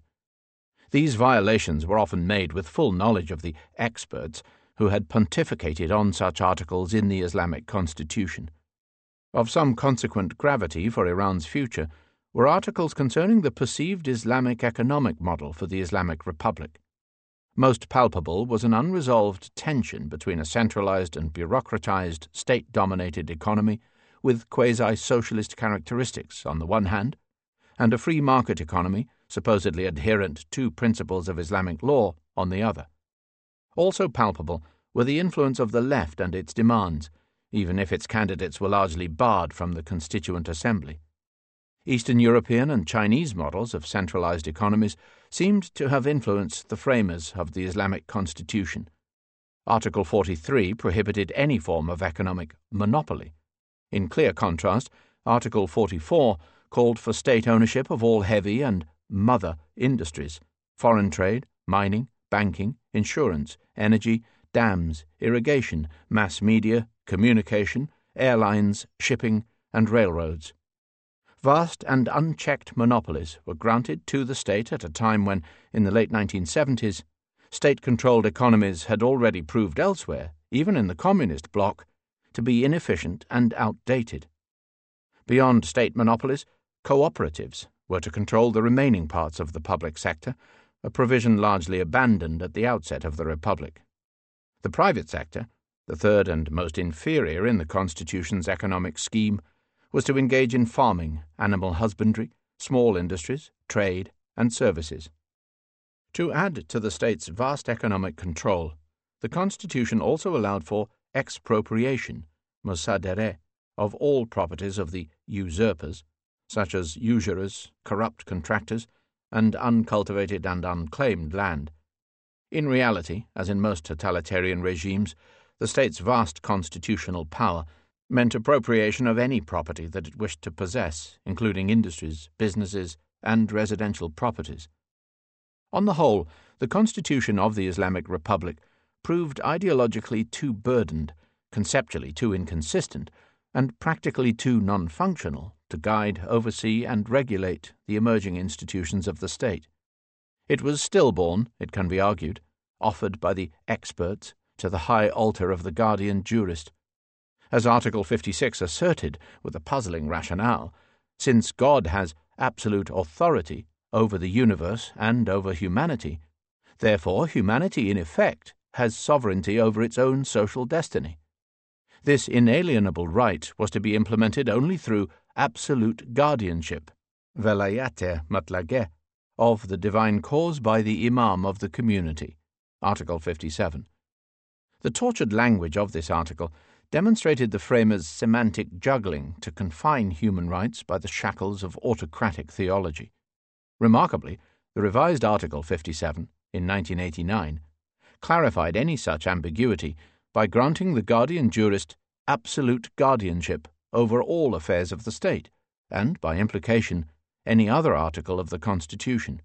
These violations were often made with full knowledge of the experts who had pontificated on such articles in the Islamic Constitution. Of some consequent gravity for Iran's future were articles concerning the perceived Islamic economic model for the Islamic Republic. Most palpable was an unresolved tension between a centralized and bureaucratized state-dominated economy with quasi-socialist characteristics on the one hand, and a free market economy supposedly adherent to principles of Islamic law on the other. Also palpable were the influence of the left and its demands, even if its candidates were largely barred from the Constituent Assembly. Eastern European and Chinese models of centralized economies seemed to have influenced the framers of the Islamic Constitution. Article forty-three prohibited any form of economic monopoly. In clear contrast, Article forty-four called for state ownership of all heavy and mother industries, foreign trade, mining, banking, insurance, energy, dams, irrigation, mass media, communication, airlines, shipping, and railroads. Vast and unchecked monopolies were granted to the state at a time when, in the late nineteen seventies, state-controlled economies had already proved elsewhere, even in the communist bloc, to be inefficient and outdated. Beyond state monopolies, cooperatives were to control the remaining parts of the public sector, a provision largely abandoned at the outset of the Republic. The private sector, the third and most inferior in the Constitution's economic scheme, was to engage in farming, animal husbandry, small industries, trade, and services. To add to the state's vast economic control, the Constitution also allowed for expropriation, musadere, of all properties of the usurpers, such as usurers, corrupt contractors, and uncultivated and unclaimed land. In reality, as in most totalitarian regimes, the state's vast constitutional power meant appropriation of any property that it wished to possess, including industries, businesses, and residential properties. On the whole, the Constitution of the Islamic Republic proved ideologically too burdened, conceptually too inconsistent, and practically too non-functional to guide, oversee, and regulate the emerging institutions of the state. It was stillborn, it can be argued, offered by the experts to the high altar of the guardian jurist. As Article fifty-six asserted with a puzzling rationale, since God has absolute authority over the universe and over humanity, therefore humanity in effect has sovereignty over its own social destiny. This inalienable right was to be implemented only through absolute guardianship, velayat mutlaqeh, of the divine cause by the imam of the community, Article fifty-seven. The tortured language of this article demonstrated the framers' semantic juggling to confine human rights by the shackles of autocratic theology. Remarkably, the revised Article fifty-seven, in nineteen eighty-nine, clarified any such ambiguity by granting the guardian jurist absolute guardianship over all affairs of the state, and, by implication, any other article of the Constitution.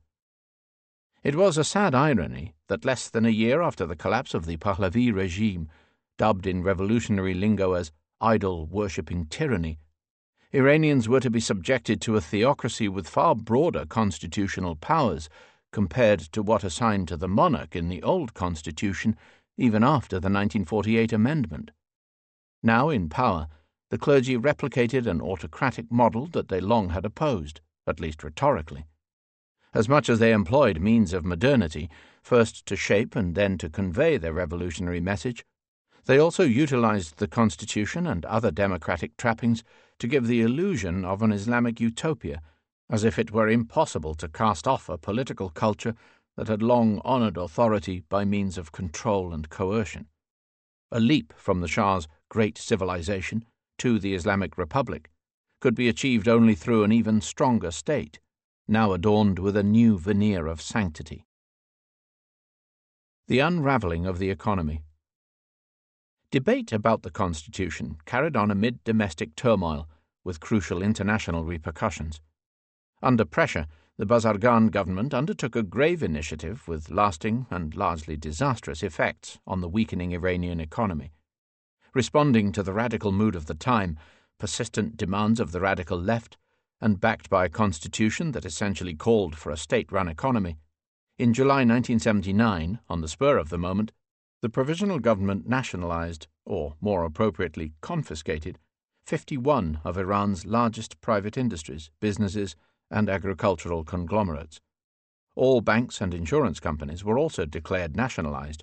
It was a sad irony that less than a year after the collapse of the Pahlavi regime, dubbed in revolutionary lingo as idol-worshipping tyranny, Iranians were to be subjected to a theocracy with far broader constitutional powers compared to what assigned to the monarch in the old constitution even after the nineteen forty-eight amendment. Now in power, the clergy replicated an autocratic model that they long had opposed, at least rhetorically. As much as they employed means of modernity, first to shape and then to convey their revolutionary message, they also utilized the Constitution and other democratic trappings to give the illusion of an Islamic utopia as if it were impossible to cast off a political culture that had long honoured authority by means of control and coercion. A leap from the Shah's great civilization to the Islamic Republic could be achieved only through an even stronger state, now adorned with a new veneer of sanctity. The unravelling of the economy. Debate about the Constitution carried on amid domestic turmoil with crucial international repercussions. Under pressure, the Bazargan government undertook a grave initiative with lasting and largely disastrous effects on the weakening Iranian economy. Responding to the radical mood of the time, persistent demands of the radical left, and backed by a constitution that essentially called for a state-run economy, in July nineteen seventy-nine, on the spur of the moment, the provisional government nationalized, or more appropriately confiscated, fifty-one of Iran's largest private industries, businesses, and agricultural conglomerates. All banks and insurance companies were also declared nationalized.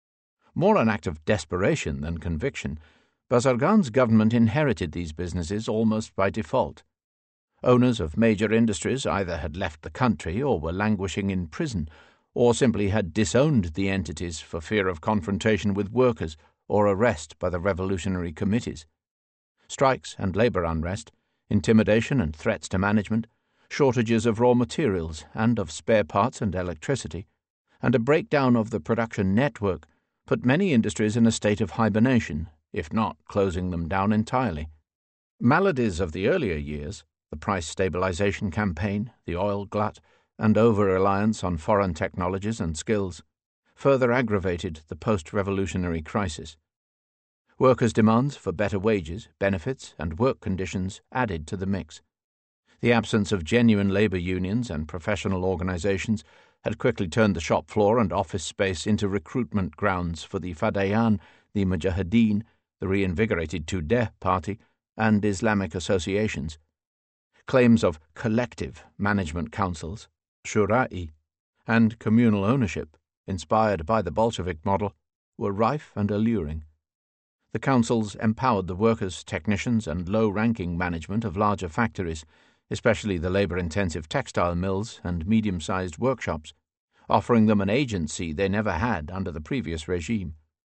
More an act of desperation than conviction, Bazargan's government inherited these businesses almost by default. Owners of major industries either had left the country or were languishing in prison, or simply had disowned the entities for fear of confrontation with workers or arrest by the revolutionary committees. Strikes and labour unrest, intimidation and threats to management, shortages of raw materials and of spare parts and electricity, and a breakdown of the production network put many industries in a state of hibernation, if not closing them down entirely. Maladies of the earlier years, the price stabilization campaign, the oil glut, and over-reliance on foreign technologies and skills, further aggravated the post-revolutionary crisis. Workers' demands for better wages, benefits, and work conditions added to the mix. The absence of genuine labour unions and professional organisations had quickly turned the shop floor and office space into recruitment grounds for the Fadayan, the Mujahideen, the reinvigorated Tudeh party, and Islamic associations. Claims of collective management councils, shura'i, and communal ownership, inspired by the Bolshevik model, were rife and alluring. The councils empowered the workers, technicians, and low-ranking management of larger factories, especially the labour-intensive textile mills and medium-sized workshops, offering them an agency they never had under the previous regime.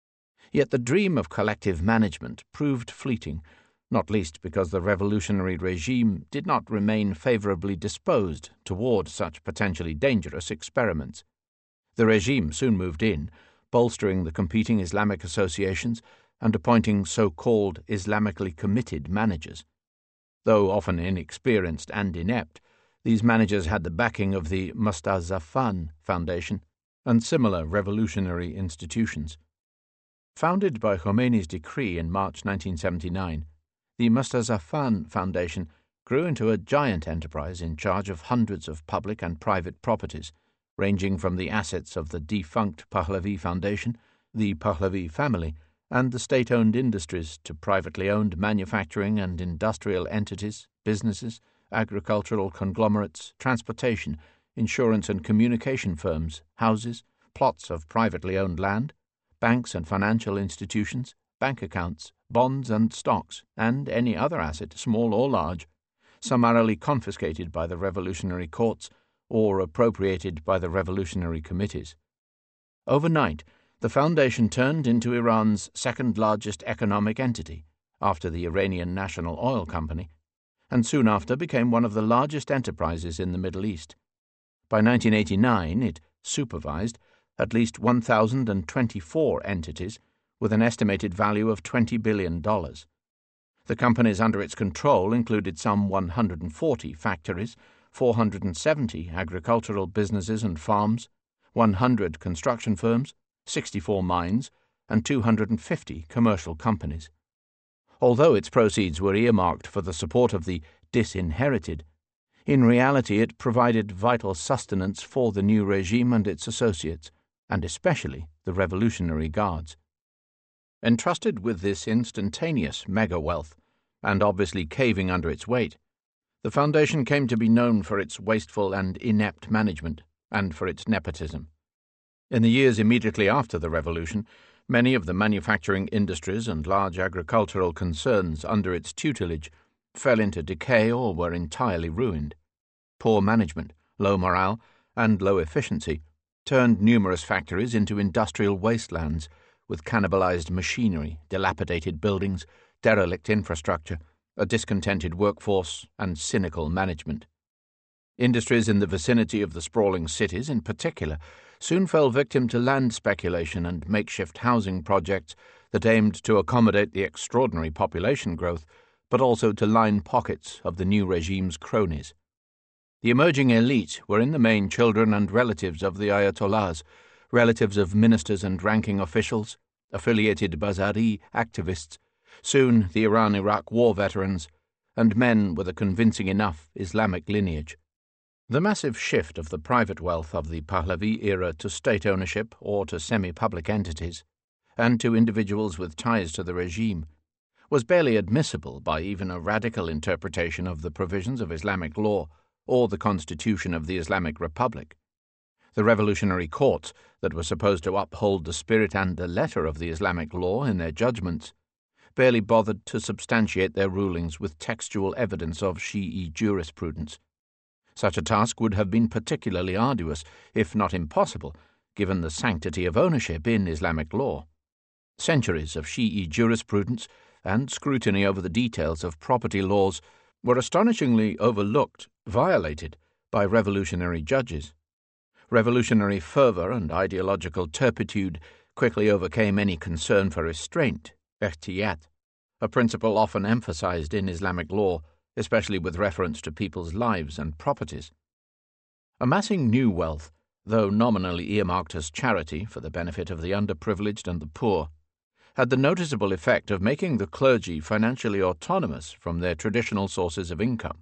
Yet the dream of collective management proved fleeting, not least because the revolutionary regime did not remain favourably disposed toward such potentially dangerous experiments. The regime soon moved in, bolstering the competing Islamic associations and appointing so-called Islamically committed managers. Though often inexperienced and inept, these managers had the backing of the Mustazafan Foundation and similar revolutionary institutions. Founded by Khomeini's decree in March nineteen seventy-nine, the Mustazafan Foundation grew into a giant enterprise in charge of hundreds of public and private properties, ranging from the assets of the defunct Pahlavi Foundation, the Pahlavi family, and the state-owned industries to privately owned manufacturing and industrial entities, businesses, agricultural conglomerates, transportation, insurance and communication firms, houses, plots of privately owned land, banks and financial institutions, bank accounts, bonds and stocks, and any other asset, small or large, summarily confiscated by the revolutionary courts or appropriated by the revolutionary committees. Overnight, the foundation turned into Iran's second-largest economic entity, after the Iranian National Oil Company, and soon after became one of the largest enterprises in the Middle East. By nineteen eighty-nine, it supervised at least one thousand twenty-four entities with an estimated value of twenty billion dollars. The companies under its control included some one hundred forty factories, four hundred seventy agricultural businesses and farms, one hundred construction firms, sixty-four mines, and two hundred fifty commercial companies. Although its proceeds were earmarked for the support of the disinherited, in reality it provided vital sustenance for the new regime and its associates, and especially the Revolutionary Guards. Entrusted with this instantaneous mega-wealth, and obviously caving under its weight, the foundation came to be known for its wasteful and inept management, and for its nepotism. In the years immediately after the revolution, many of the manufacturing industries and large agricultural concerns under its tutelage fell into decay or were entirely ruined. poor management, low morale, and low efficiency turned numerous factories into industrial wastelands, with cannibalized machinery, dilapidated buildings, derelict infrastructure, a discontented workforce, and cynical management. Industries in the vicinity of the sprawling cities, in particular, soon fell victim to land speculation and makeshift housing projects that aimed to accommodate the extraordinary population growth, but also to line pockets of the new regime's cronies. The emerging elite were in the main children and relatives of the Ayatollahs, relatives of ministers and ranking officials, affiliated Bazari activists, soon the Iran-Iraq war veterans, and men with a convincing enough Islamic lineage. The massive shift of the private wealth of the Pahlavi era to state ownership or to semi-public entities, and to individuals with ties to the regime, was barely admissible by even a radical interpretation of the provisions of Islamic law or the constitution of the Islamic Republic. The revolutionary courts that were supposed to uphold the spirit and the letter of the Islamic law in their judgments barely bothered to substantiate their rulings with textual evidence of Shi'i jurisprudence. Such a task would have been particularly arduous, if not impossible, given the sanctity of ownership in Islamic law. Centuries of Shi'i jurisprudence and scrutiny over the details of property laws were astonishingly overlooked, violated, by revolutionary judges. Revolutionary fervor and ideological turpitude quickly overcame any concern for restraint, ihtiyat, a principle often emphasized in Islamic law, especially with reference to people's lives and properties. Amassing new wealth, though nominally earmarked as charity for the benefit of the underprivileged and the poor, had the noticeable effect of making the clergy financially autonomous from their traditional sources of income.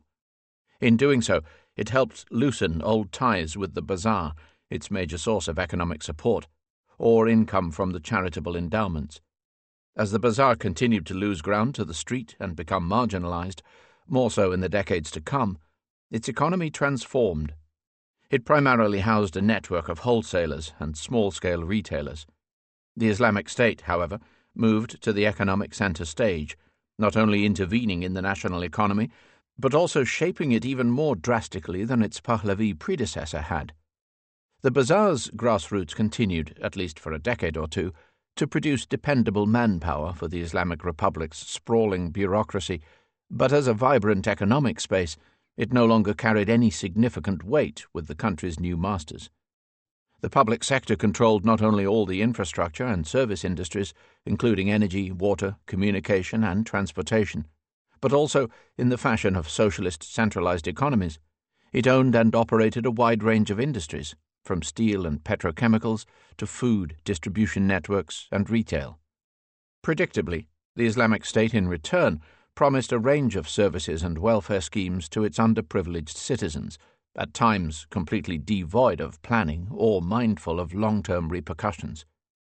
In doing so, it helped loosen old ties with the bazaar, its major source of economic support, or income from the charitable endowments. As the bazaar continued to lose ground to the street and become marginalized, more so in the decades to come, its economy transformed. It primarily housed a network of wholesalers and small-scale retailers. The Islamic State, however, moved to the economic center stage, not only intervening in the national economy, but also shaping it even more drastically than its Pahlavi predecessor had. The bazaar's grassroots continued, at least for a decade or two, to produce dependable manpower for the Islamic Republic's sprawling bureaucracy, but as a vibrant economic space, it no longer carried any significant weight with the country's new masters. The public sector controlled not only all the infrastructure and service industries, including energy, water, communication, and transportation, but also, in the fashion of socialist centralized economies, it owned and operated a wide range of industries, from steel and petrochemicals to food, distribution networks, and retail. Predictably, the Islamic State in return promised a range of services and welfare schemes to its underprivileged citizens, at times completely devoid of planning or mindful of long-term repercussions.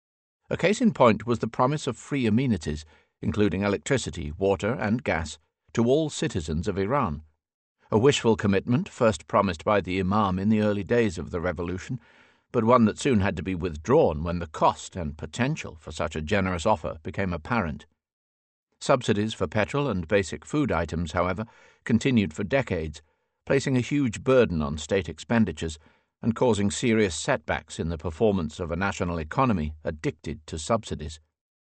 A case in point was the promise of free amenities, including electricity, water, and gas, to all citizens of Iran, a wishful commitment first promised by the Imam in the early days of the revolution, but one that soon had to be withdrawn when the cost and potential for such a generous offer became apparent. Subsidies for petrol and basic food items, however, continued for decades, placing a huge burden on state expenditures and causing serious setbacks in the performance of a national economy addicted to subsidies.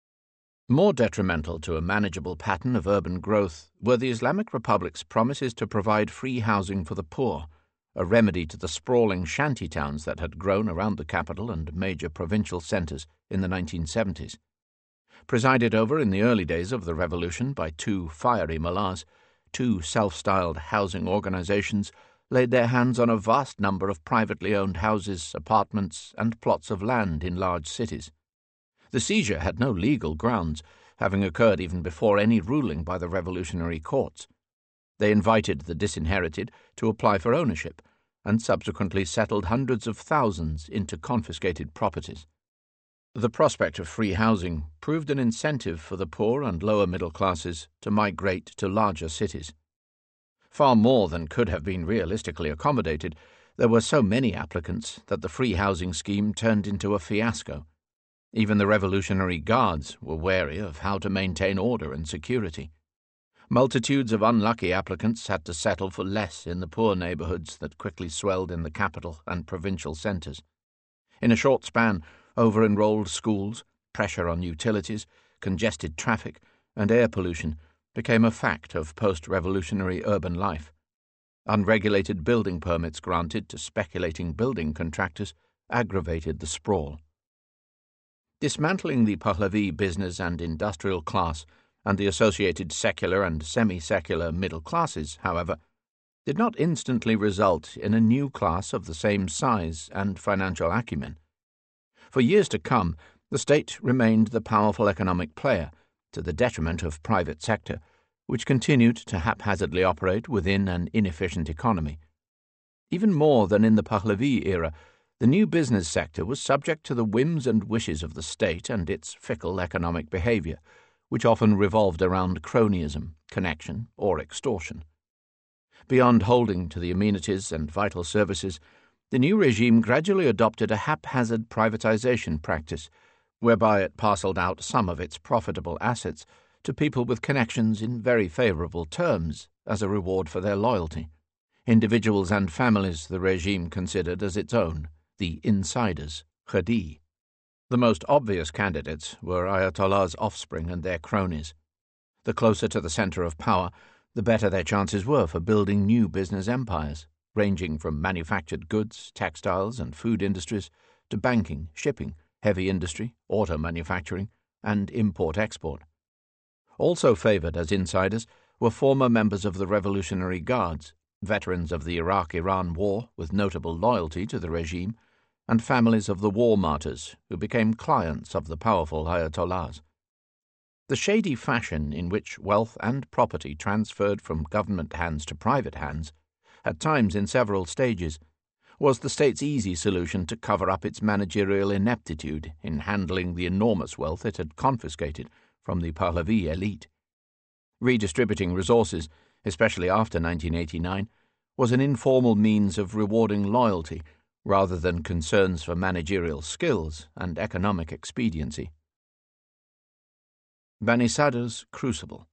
More detrimental to a manageable pattern of urban growth were the Islamic Republic's promises to provide free housing for the poor, a remedy to the sprawling shanty towns that had grown around the capital and major provincial centres in the nineteen seventies. Presided over in the early days of the revolution by two fiery mullahs, two self-styled housing organizations laid their hands on a vast number of privately owned houses, apartments, and plots of land in large cities. The seizure had no legal grounds, having occurred even before any ruling by the revolutionary courts. They invited the disinherited to apply for ownership, and subsequently settled hundreds of thousands into confiscated properties. The prospect of free housing proved an incentive for the poor and lower middle classes to migrate to larger cities. Far more than could have been realistically accommodated, there were so many applicants that the free housing scheme turned into a fiasco. Even the Revolutionary Guards were wary of how to maintain order and security. Multitudes of unlucky applicants had to settle for less in the poor neighborhoods that quickly swelled in the capital and provincial centers. In a short span, over-enrolled schools, pressure on utilities, congested traffic, and air pollution became a fact of post-revolutionary urban life. Unregulated building permits granted to speculating building contractors aggravated the sprawl. Dismantling the Pahlavi business and industrial class and the associated secular and semi-secular middle classes, however, did not instantly result in a new class of the same size and financial acumen. For years to come, the state remained the powerful economic player, to the detriment of private sector, which continued to haphazardly operate within an inefficient economy. Even more than in the Pahlavi era, the new business sector was subject to the whims and wishes of the state and its fickle economic behavior, which often revolved around cronyism, connection, or extortion. Beyond holding to the amenities and vital services, the new regime gradually adopted a haphazard privatization practice, whereby it parceled out some of its profitable assets to people with connections in very favorable terms as a reward for their loyalty, individuals and families the regime considered as its own, the insiders, Khadi. The most obvious candidates were Ayatollah's offspring and their cronies. The closer to the center of power, the better their chances were for building new business empires, ranging from manufactured goods, textiles, and food industries to banking, shipping, heavy industry, auto manufacturing, and import-export. Also favored as insiders were former members of the Revolutionary Guards, veterans of the Iraq-Iran War with notable loyalty to the regime, and families of the war martyrs who became clients of the powerful Ayatollahs. The shady fashion in which wealth and property transferred from government hands to private hands, at times in several stages, was the state's easy solution to cover up its managerial ineptitude in handling the enormous wealth it had confiscated from the Pahlavi elite. Redistributing resources, especially after nineteen eighty-nine, was an informal means of rewarding loyalty rather than concerns for managerial skills and economic expediency. Bani Sadr's crucible.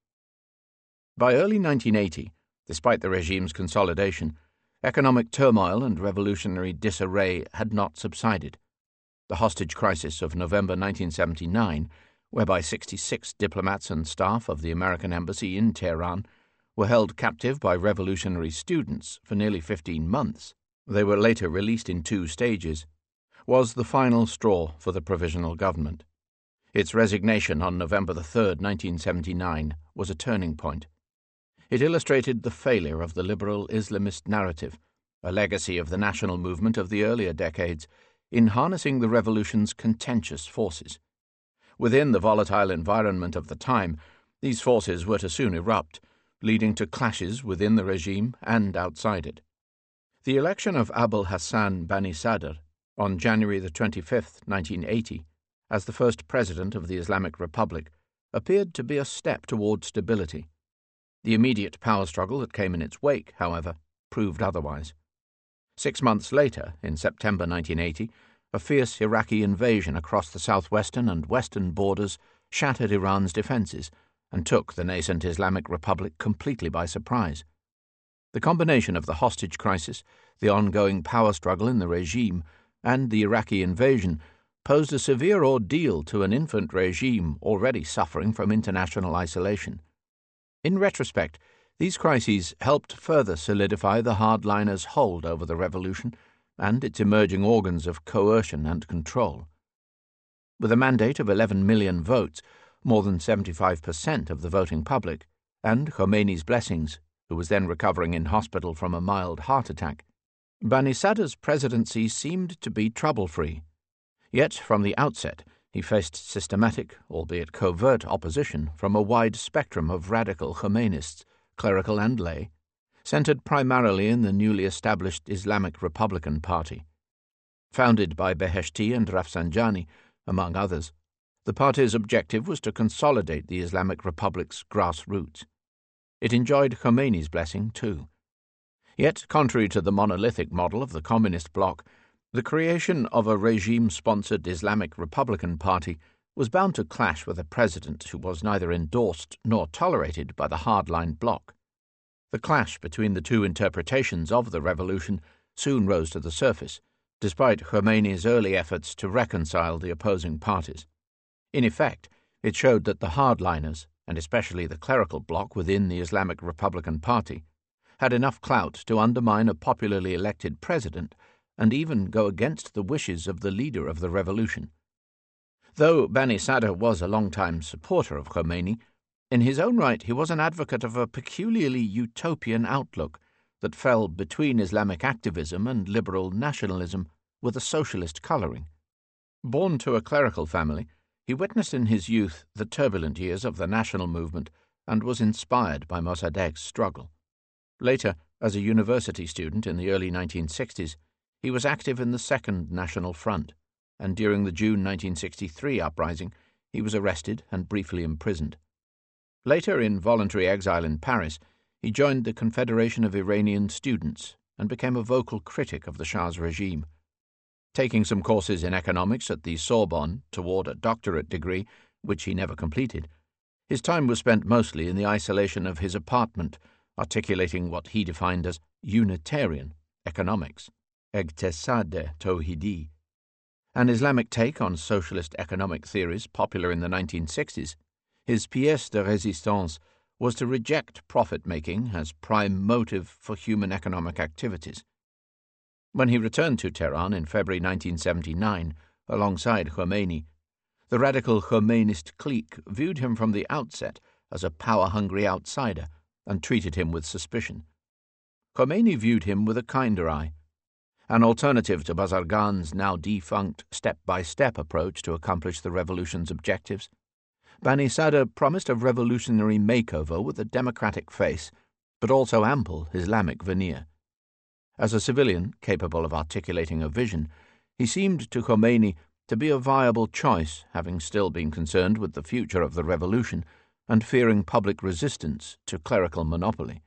By early nineteen eighty, despite the regime's consolidation, economic turmoil and revolutionary disarray had not subsided. The hostage crisis of November nineteen seventy-nine, whereby sixty-six diplomats and staff of the American embassy in Tehran were held captive by revolutionary students for nearly fifteen months, they were later released in two stages, was the final straw for the provisional government. Its resignation on November the third, nineteen seventy-nine, was a turning point. It illustrated the failure of the liberal Islamist narrative, a legacy of the national movement of the earlier decades, in harnessing the revolution's contentious forces. Within the volatile environment of the time, these forces were to soon erupt, leading to clashes within the regime and outside it. The election of Abul Hassan Bani Sadr on January the twenty-fifth, nineteen eighty, as the first president of the Islamic Republic appeared to be a step toward stability. The immediate power struggle that came in its wake, however, proved otherwise. Six months later, in September nineteen eighty, a fierce Iraqi invasion across the southwestern and western borders shattered Iran's defenses and took the nascent Islamic Republic completely by surprise. The combination of the hostage crisis, the ongoing power struggle in the regime, and the Iraqi invasion posed a severe ordeal to an infant regime already suffering from international isolation. In retrospect, these crises helped further solidify the hardliners' hold over the revolution and its emerging organs of coercion and control. With a mandate of eleven million votes, more than seventy-five percent of the voting public, and Khomeini's blessings, who was then recovering in hospital from a mild heart attack, Bani Sadr's presidency seemed to be trouble-free. Yet, from the outset, he faced systematic, albeit covert, opposition from a wide spectrum of radical Khomeinists, clerical and lay, centered primarily in the newly established Islamic Republican Party. Founded by Beheshti and Rafsanjani, among others, the party's objective was to consolidate the Islamic Republic's grassroots. It enjoyed Khomeini's blessing, too. Yet, contrary to the monolithic model of the communist bloc, the creation of a regime-sponsored Islamic Republican Party was bound to clash with a president who was neither endorsed nor tolerated by the hardline bloc. The clash between the two interpretations of the revolution soon rose to the surface, despite Khomeini's early efforts to reconcile the opposing parties. In effect, it showed that the hardliners, and especially the clerical bloc within the Islamic Republican Party, had enough clout to undermine a popularly elected president and even go against the wishes of the leader of the revolution. Though Bani Sadr was a long-time supporter of Khomeini, in his own right he was an advocate of a peculiarly utopian outlook that fell between Islamic activism and liberal nationalism with a socialist colouring. Born to a clerical family, he witnessed in his youth the turbulent years of the national movement and was inspired by Mossadegh's struggle. Later, as a university student in the early nineteen sixties, he was active in the Second National Front, and during the June nineteen sixty-three uprising, he was arrested and briefly imprisoned. Later, in voluntary exile in Paris, he joined the Confederation of Iranian Students and became a vocal critic of the Shah's regime. Taking some courses in economics at the Sorbonne toward a doctorate degree, which he never completed, his time was spent mostly in the isolation of his apartment, articulating what he defined as Unitarian economics, Eqtisad Tawhidi, an Islamic take on socialist economic theories popular in the nineteen sixties. His pièce de résistance was to reject profit-making as prime motive for human economic activities. When he returned to Tehran in February nineteen seventy-nine, alongside Khomeini, the radical Khomeinist clique viewed him from the outset as a power-hungry outsider and treated him with suspicion. Khomeini viewed him with a kinder eye. An alternative to Bazargan's now defunct step-by-step approach to accomplish the revolution's objectives, Bani Sadr promised a revolutionary makeover with a democratic face, but also ample Islamic veneer. As a civilian capable of articulating a vision, he seemed to Khomeini to be a viable choice, having still been concerned with the future of the revolution and fearing public resistance to clerical monopoly.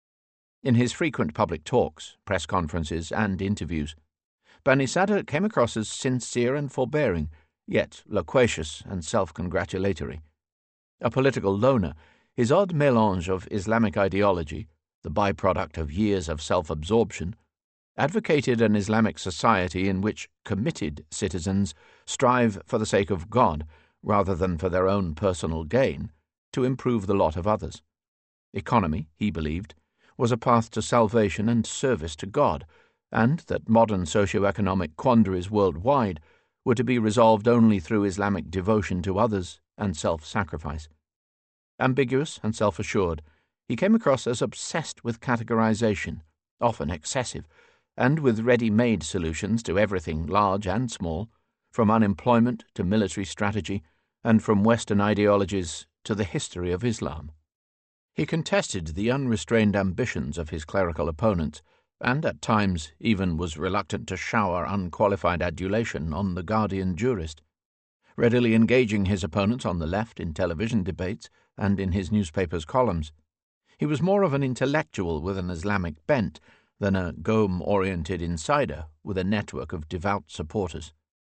In his frequent public talks, press conferences, and interviews, Bani Sadr came across as sincere and forbearing, yet loquacious and self-congratulatory. A political loner, his odd mélange of Islamic ideology, the byproduct of years of self-absorption, advocated an Islamic society in which committed citizens strive for the sake of God, rather than for their own personal gain, to improve the lot of others. Economy, he believed, was a path to salvation and service to God, and that modern socio-economic quandaries worldwide were to be resolved only through Islamic devotion to others and self-sacrifice. Ambiguous and self-assured, he came across as obsessed with categorization, often excessive, and with ready-made solutions to everything large and small, from unemployment to military strategy, and from Western ideologies to the history of Islam. He contested the unrestrained ambitions of his clerical opponents, and at times even was reluctant to shower unqualified adulation on the Guardian jurist, readily engaging his opponents on the left in television debates and in his newspaper's columns. He was more of an intellectual with an Islamic bent than a Gome-oriented insider with a network of devout supporters.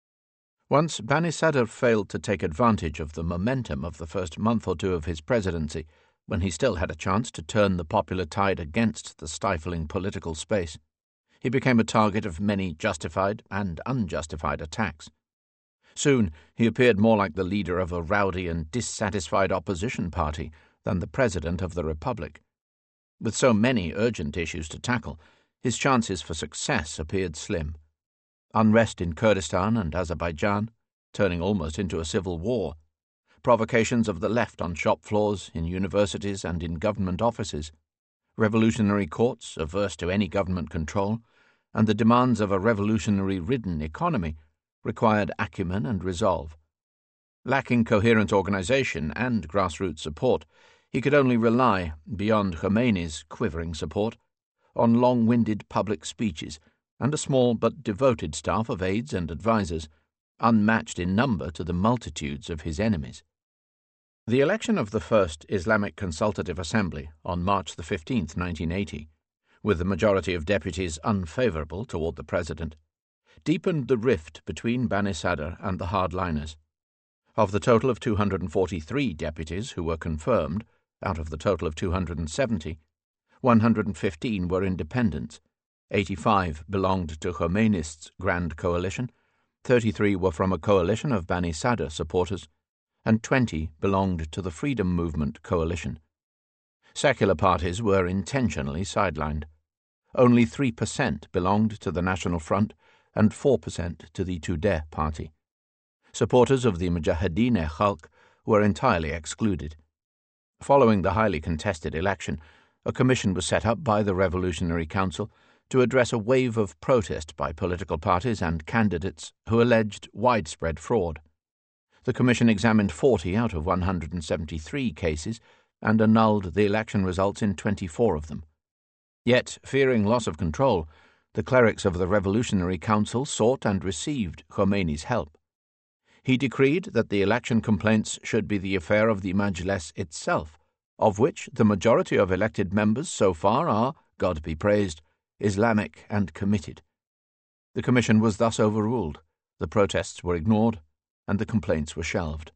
Once Bani Sadr failed to take advantage of the momentum of the first month or two of his presidency, when he still had a chance to turn the popular tide against the stifling political space. He became a target of many justified and unjustified attacks. Soon he appeared more like the leader of a rowdy and dissatisfied opposition party than the president of the Republic. With so many urgent issues to tackle, his chances for success appeared slim. Unrest in Kurdistan and Azerbaijan, turning almost into a civil war, provocations of the left on shop floors, in universities and in government offices, revolutionary courts averse to any government control, and the demands of a revolutionary-ridden economy required acumen and resolve. Lacking coherent organization and grassroots support, he could only rely, beyond Khomeini's quivering support, on long-winded public speeches and a small but devoted staff of aides and advisers, unmatched in number to the multitudes of his enemies. The election of the First Islamic Consultative Assembly on March the fifteenth, nineteen eighty, with the majority of deputies unfavorable toward the president, deepened the rift between Bani Sadr and the hardliners. Of the total of two hundred forty-three deputies who were confirmed, out of the total of two hundred seventy, one hundred fifteen were independents, eighty-five belonged to Khomeinists' Grand Coalition, thirty-three were from a coalition of Bani Sadr supporters, and twenty belonged to the Freedom Movement coalition. Secular parties were intentionally sidelined. Only three percent belonged to the National Front and four percent to the Tudeh party. Supporters of the Mujahideen-e-Khalq were entirely excluded. Following the highly contested election, a commission was set up by the Revolutionary Council to address a wave of protest by political parties and candidates who alleged widespread fraud. The commission examined forty out of one hundred seventy-three cases and annulled the election results in twenty-four of them. Yet, fearing loss of control, the clerics of the Revolutionary Council sought and received Khomeini's help. He decreed that the election complaints should be the affair of the Majlis itself, of which the majority of elected members so far are, God be praised, Islamic and committed. The commission was thus overruled, the protests were ignored, and the complaints were shelved.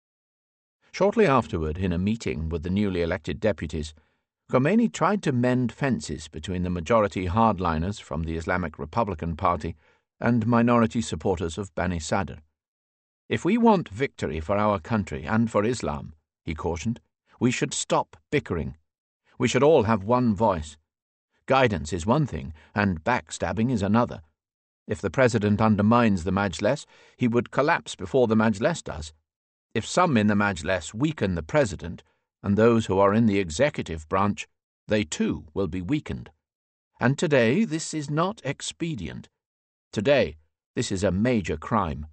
Shortly afterward, in a meeting with the newly elected deputies, Khomeini tried to mend fences between the majority hardliners from the Islamic Republican Party and minority supporters of Bani Sadr. "If we want victory for our country and for Islam," he cautioned, "we should stop bickering. We should all have one voice. Guidance is one thing, and backstabbing is another. If the president undermines the Majlis, he would collapse before the Majlis does. If some in the Majlis weaken the president, and those who are in the executive branch, they too will be weakened. And today this is not expedient. Today this is a major crime."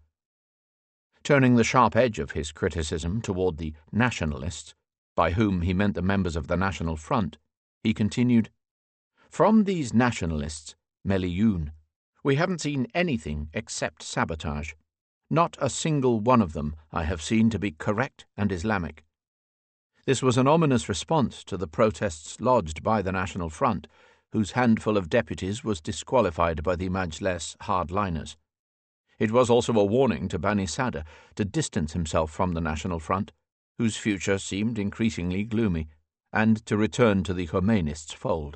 Turning the sharp edge of his criticism toward the nationalists, by whom he meant the members of the National Front, he continued, "From these nationalists, Meliyun, we haven't seen anything except sabotage. Not a single one of them I have seen to be correct and Islamic." This was an ominous response to the protests lodged by the National Front, whose handful of deputies was disqualified by the Majlis hardliners. It was also a warning to Bani Sadr to distance himself from the National Front, whose future seemed increasingly gloomy, and to return to the Khomeinists' fold.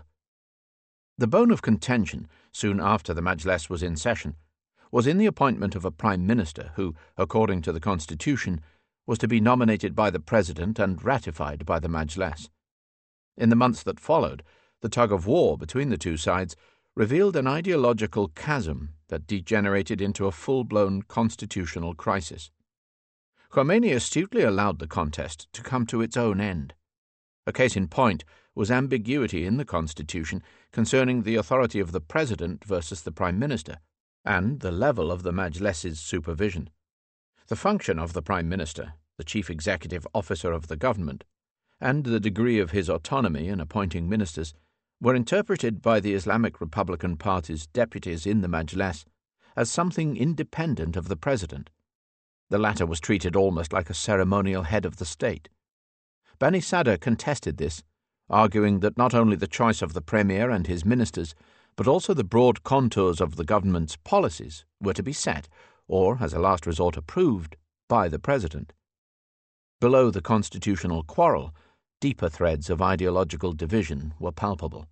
The bone of contention, soon after the Majlis was in session, was in the appointment of a prime minister who, according to the constitution, was to be nominated by the president and ratified by the Majlis. In the months that followed, the tug-of-war between the two sides revealed an ideological chasm that degenerated into a full-blown constitutional crisis. Khomeini astutely allowed the contest to come to its own end. A case in point was ambiguity in the constitution concerning the authority of the president versus the prime minister, and the level of the Majlis's supervision. The function of the prime minister, the chief executive officer of the government, and the degree of his autonomy in appointing ministers were interpreted by the Islamic Republican Party's deputies in the Majlis as something independent of the president. The latter was treated almost like a ceremonial head of the state. Bani Sadr contested this, arguing that not only the choice of the premier and his ministers, but also the broad contours of the government's policies were to be set, or, as a last resort, approved, by the president. Below the constitutional quarrel, deeper threads of ideological division were palpable.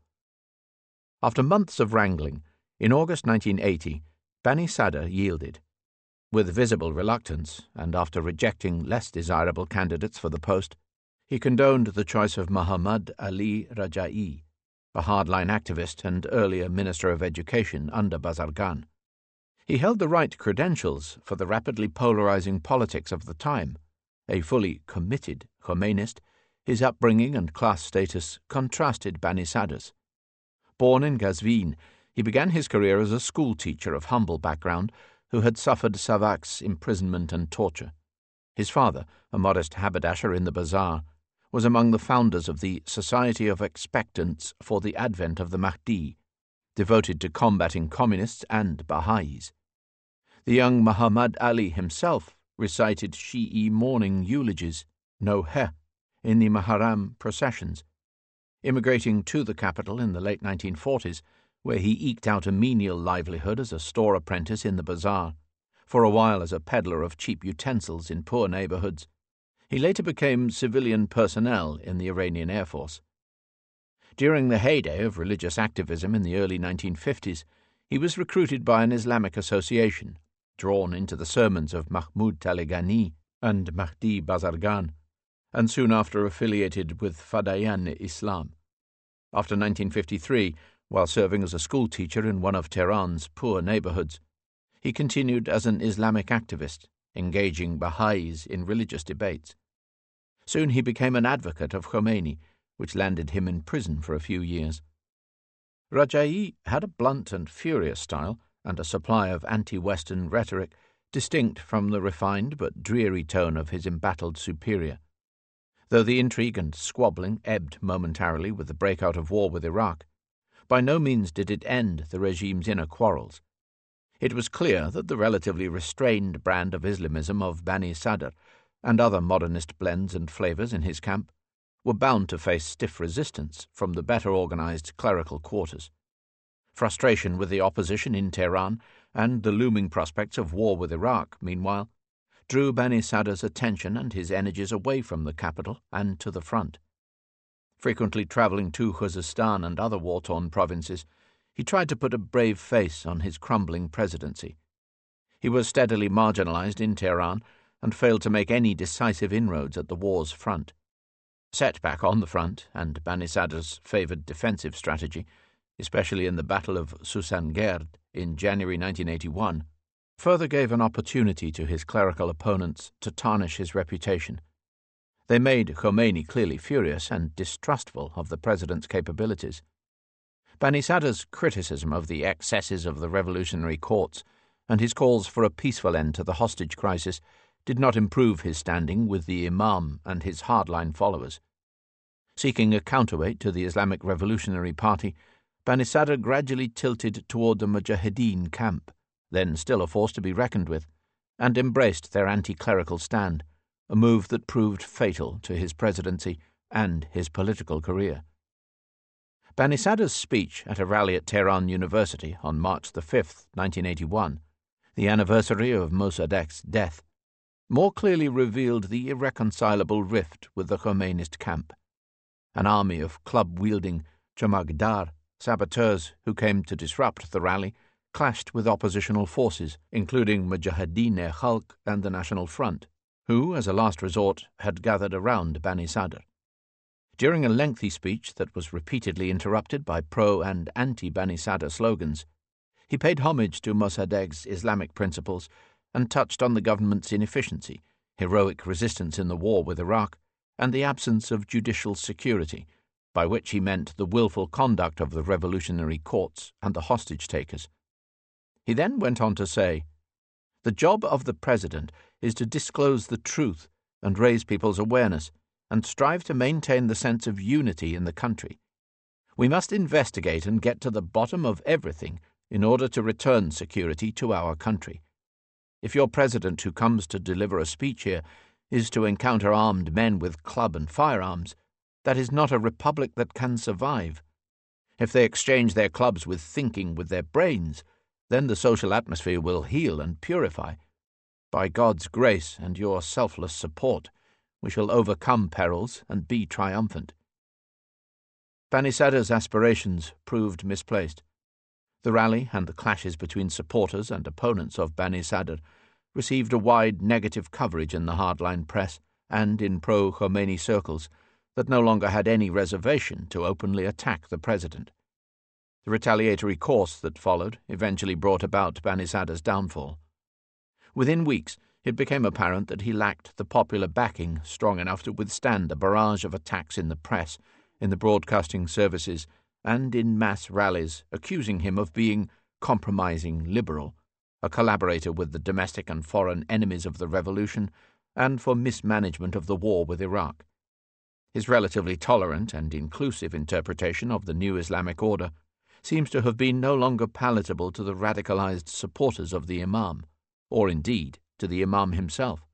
After months of wrangling, in August nineteen eighty, Bani Sadr yielded. With visible reluctance, and after rejecting less desirable candidates for the post, he condoned the choice of Muhammad Ali Raja'i, a hardline activist and earlier Minister of Education under Bazargan. He held the right credentials for the rapidly polarizing politics of the time. A fully committed Khomeinist, his upbringing and class status contrasted Bani Sadr's. Born in Ghazvin, he began his career as a school teacher of humble background who had suffered Savak's imprisonment and torture. His father, a modest haberdasher in the bazaar, was among the founders of the Society of Expectants for the Advent of the Mahdi, devoted to combating communists and Baha'is. The young Muhammad Ali himself recited Shi'i mourning eulogies, Noheh, in the Muharram processions. Immigrating to the capital in the late nineteen forties, where he eked out a menial livelihood as a store apprentice in the bazaar, for a while as a peddler of cheap utensils in poor neighborhoods. He later became civilian personnel in the Iranian Air Force. During the heyday of religious activism in the early nineteen fifties, he was recruited by an Islamic association, drawn into the sermons of Mahmoud Taleghani and Mahdi Bazargan, and soon after affiliated with Fadayan-e-Islam. After nineteen fifty-three, while serving as a schoolteacher in one of Tehran's poor neighborhoods, he continued as an Islamic activist, engaging Baha'is in religious debates. Soon he became an advocate of Khomeini, which landed him in prison for a few years. Raja'i had a blunt and furious style and a supply of anti-Western rhetoric distinct from the refined but dreary tone of his embattled superior. Though the intrigue and squabbling ebbed momentarily with the breakout of war with Iraq, by no means did it end the regime's inner quarrels. It was clear that the relatively restrained brand of Islamism of Bani Sadr and other modernist blends and flavors in his camp were bound to face stiff resistance from the better organized clerical quarters. Frustration with the opposition in Tehran and the looming prospects of war with Iraq, meanwhile, drew Bani Sadr's attention and his energies away from the capital and to the front. Frequently traveling to Khuzestan and other war-torn provinces, he tried to put a brave face on his crumbling presidency. He was steadily marginalized in Tehran and failed to make any decisive inroads at the war's front. Setback on the front and Bani Sadr's favored defensive strategy, especially in the Battle of Susangerd in January nineteen eighty-one, further gave an opportunity to his clerical opponents to tarnish his reputation. They made Khomeini clearly furious and distrustful of the president's capabilities. Bani Sadr's criticism of the excesses of the revolutionary courts and his calls for a peaceful end to the hostage crisis did not improve his standing with the Imam and his hardline followers. Seeking a counterweight to the Islamic Revolutionary Party, Bani Sadr gradually tilted toward the Mujahideen camp, then still a force to be reckoned with, and embraced their anti-clerical stand, a move that proved fatal to his presidency and his political career. Bani Sadr's speech at a rally at Tehran University on March the fifth, nineteen eighty-one, the anniversary of Mossadegh's death, more clearly revealed the irreconcilable rift with the Khomeinist camp. An army of club-wielding Chamagdar saboteurs who came to disrupt the rally clashed with oppositional forces, including Mujahideen-e-Khalq and the National Front, who, as a last resort, had gathered around Bani Sadr. During a lengthy speech that was repeatedly interrupted by pro- and anti-Bani Sadr slogans, he paid homage to Mossadegh's Islamic principles and touched on the government's inefficiency, heroic resistance in the war with Iraq, and the absence of judicial security, by which he meant the willful conduct of the revolutionary courts and the hostage-takers. He then went on to say, "The job of the president is to disclose the truth and raise people's awareness, and strive to maintain the sense of unity in the country. We must investigate and get to the bottom of everything in order to return security to our country. If your president who comes to deliver a speech here is to encounter armed men with club and firearms, that is not a republic that can survive. If they exchange their clubs with thinking with their brains, then the social atmosphere will heal and purify. By God's grace and your selfless support, we shall overcome perils and be triumphant." Bani Sadr's aspirations proved misplaced. The rally and the clashes between supporters and opponents of Bani Sadr received a wide negative coverage in the hardline press and in pro-Khomeini circles that no longer had any reservation to openly attack the president. The retaliatory course that followed eventually brought about Bani Sadr's downfall. Within weeks, it became apparent that he lacked the popular backing strong enough to withstand the barrage of attacks in the press, in the broadcasting services, and in mass rallies accusing him of being compromising liberal, a collaborator with the domestic and foreign enemies of the revolution, and for mismanagement of the war with Iraq. His relatively tolerant and inclusive interpretation of the new Islamic order seems to have been no longer palatable to the radicalized supporters of the Imam, or indeed to the Imam himself.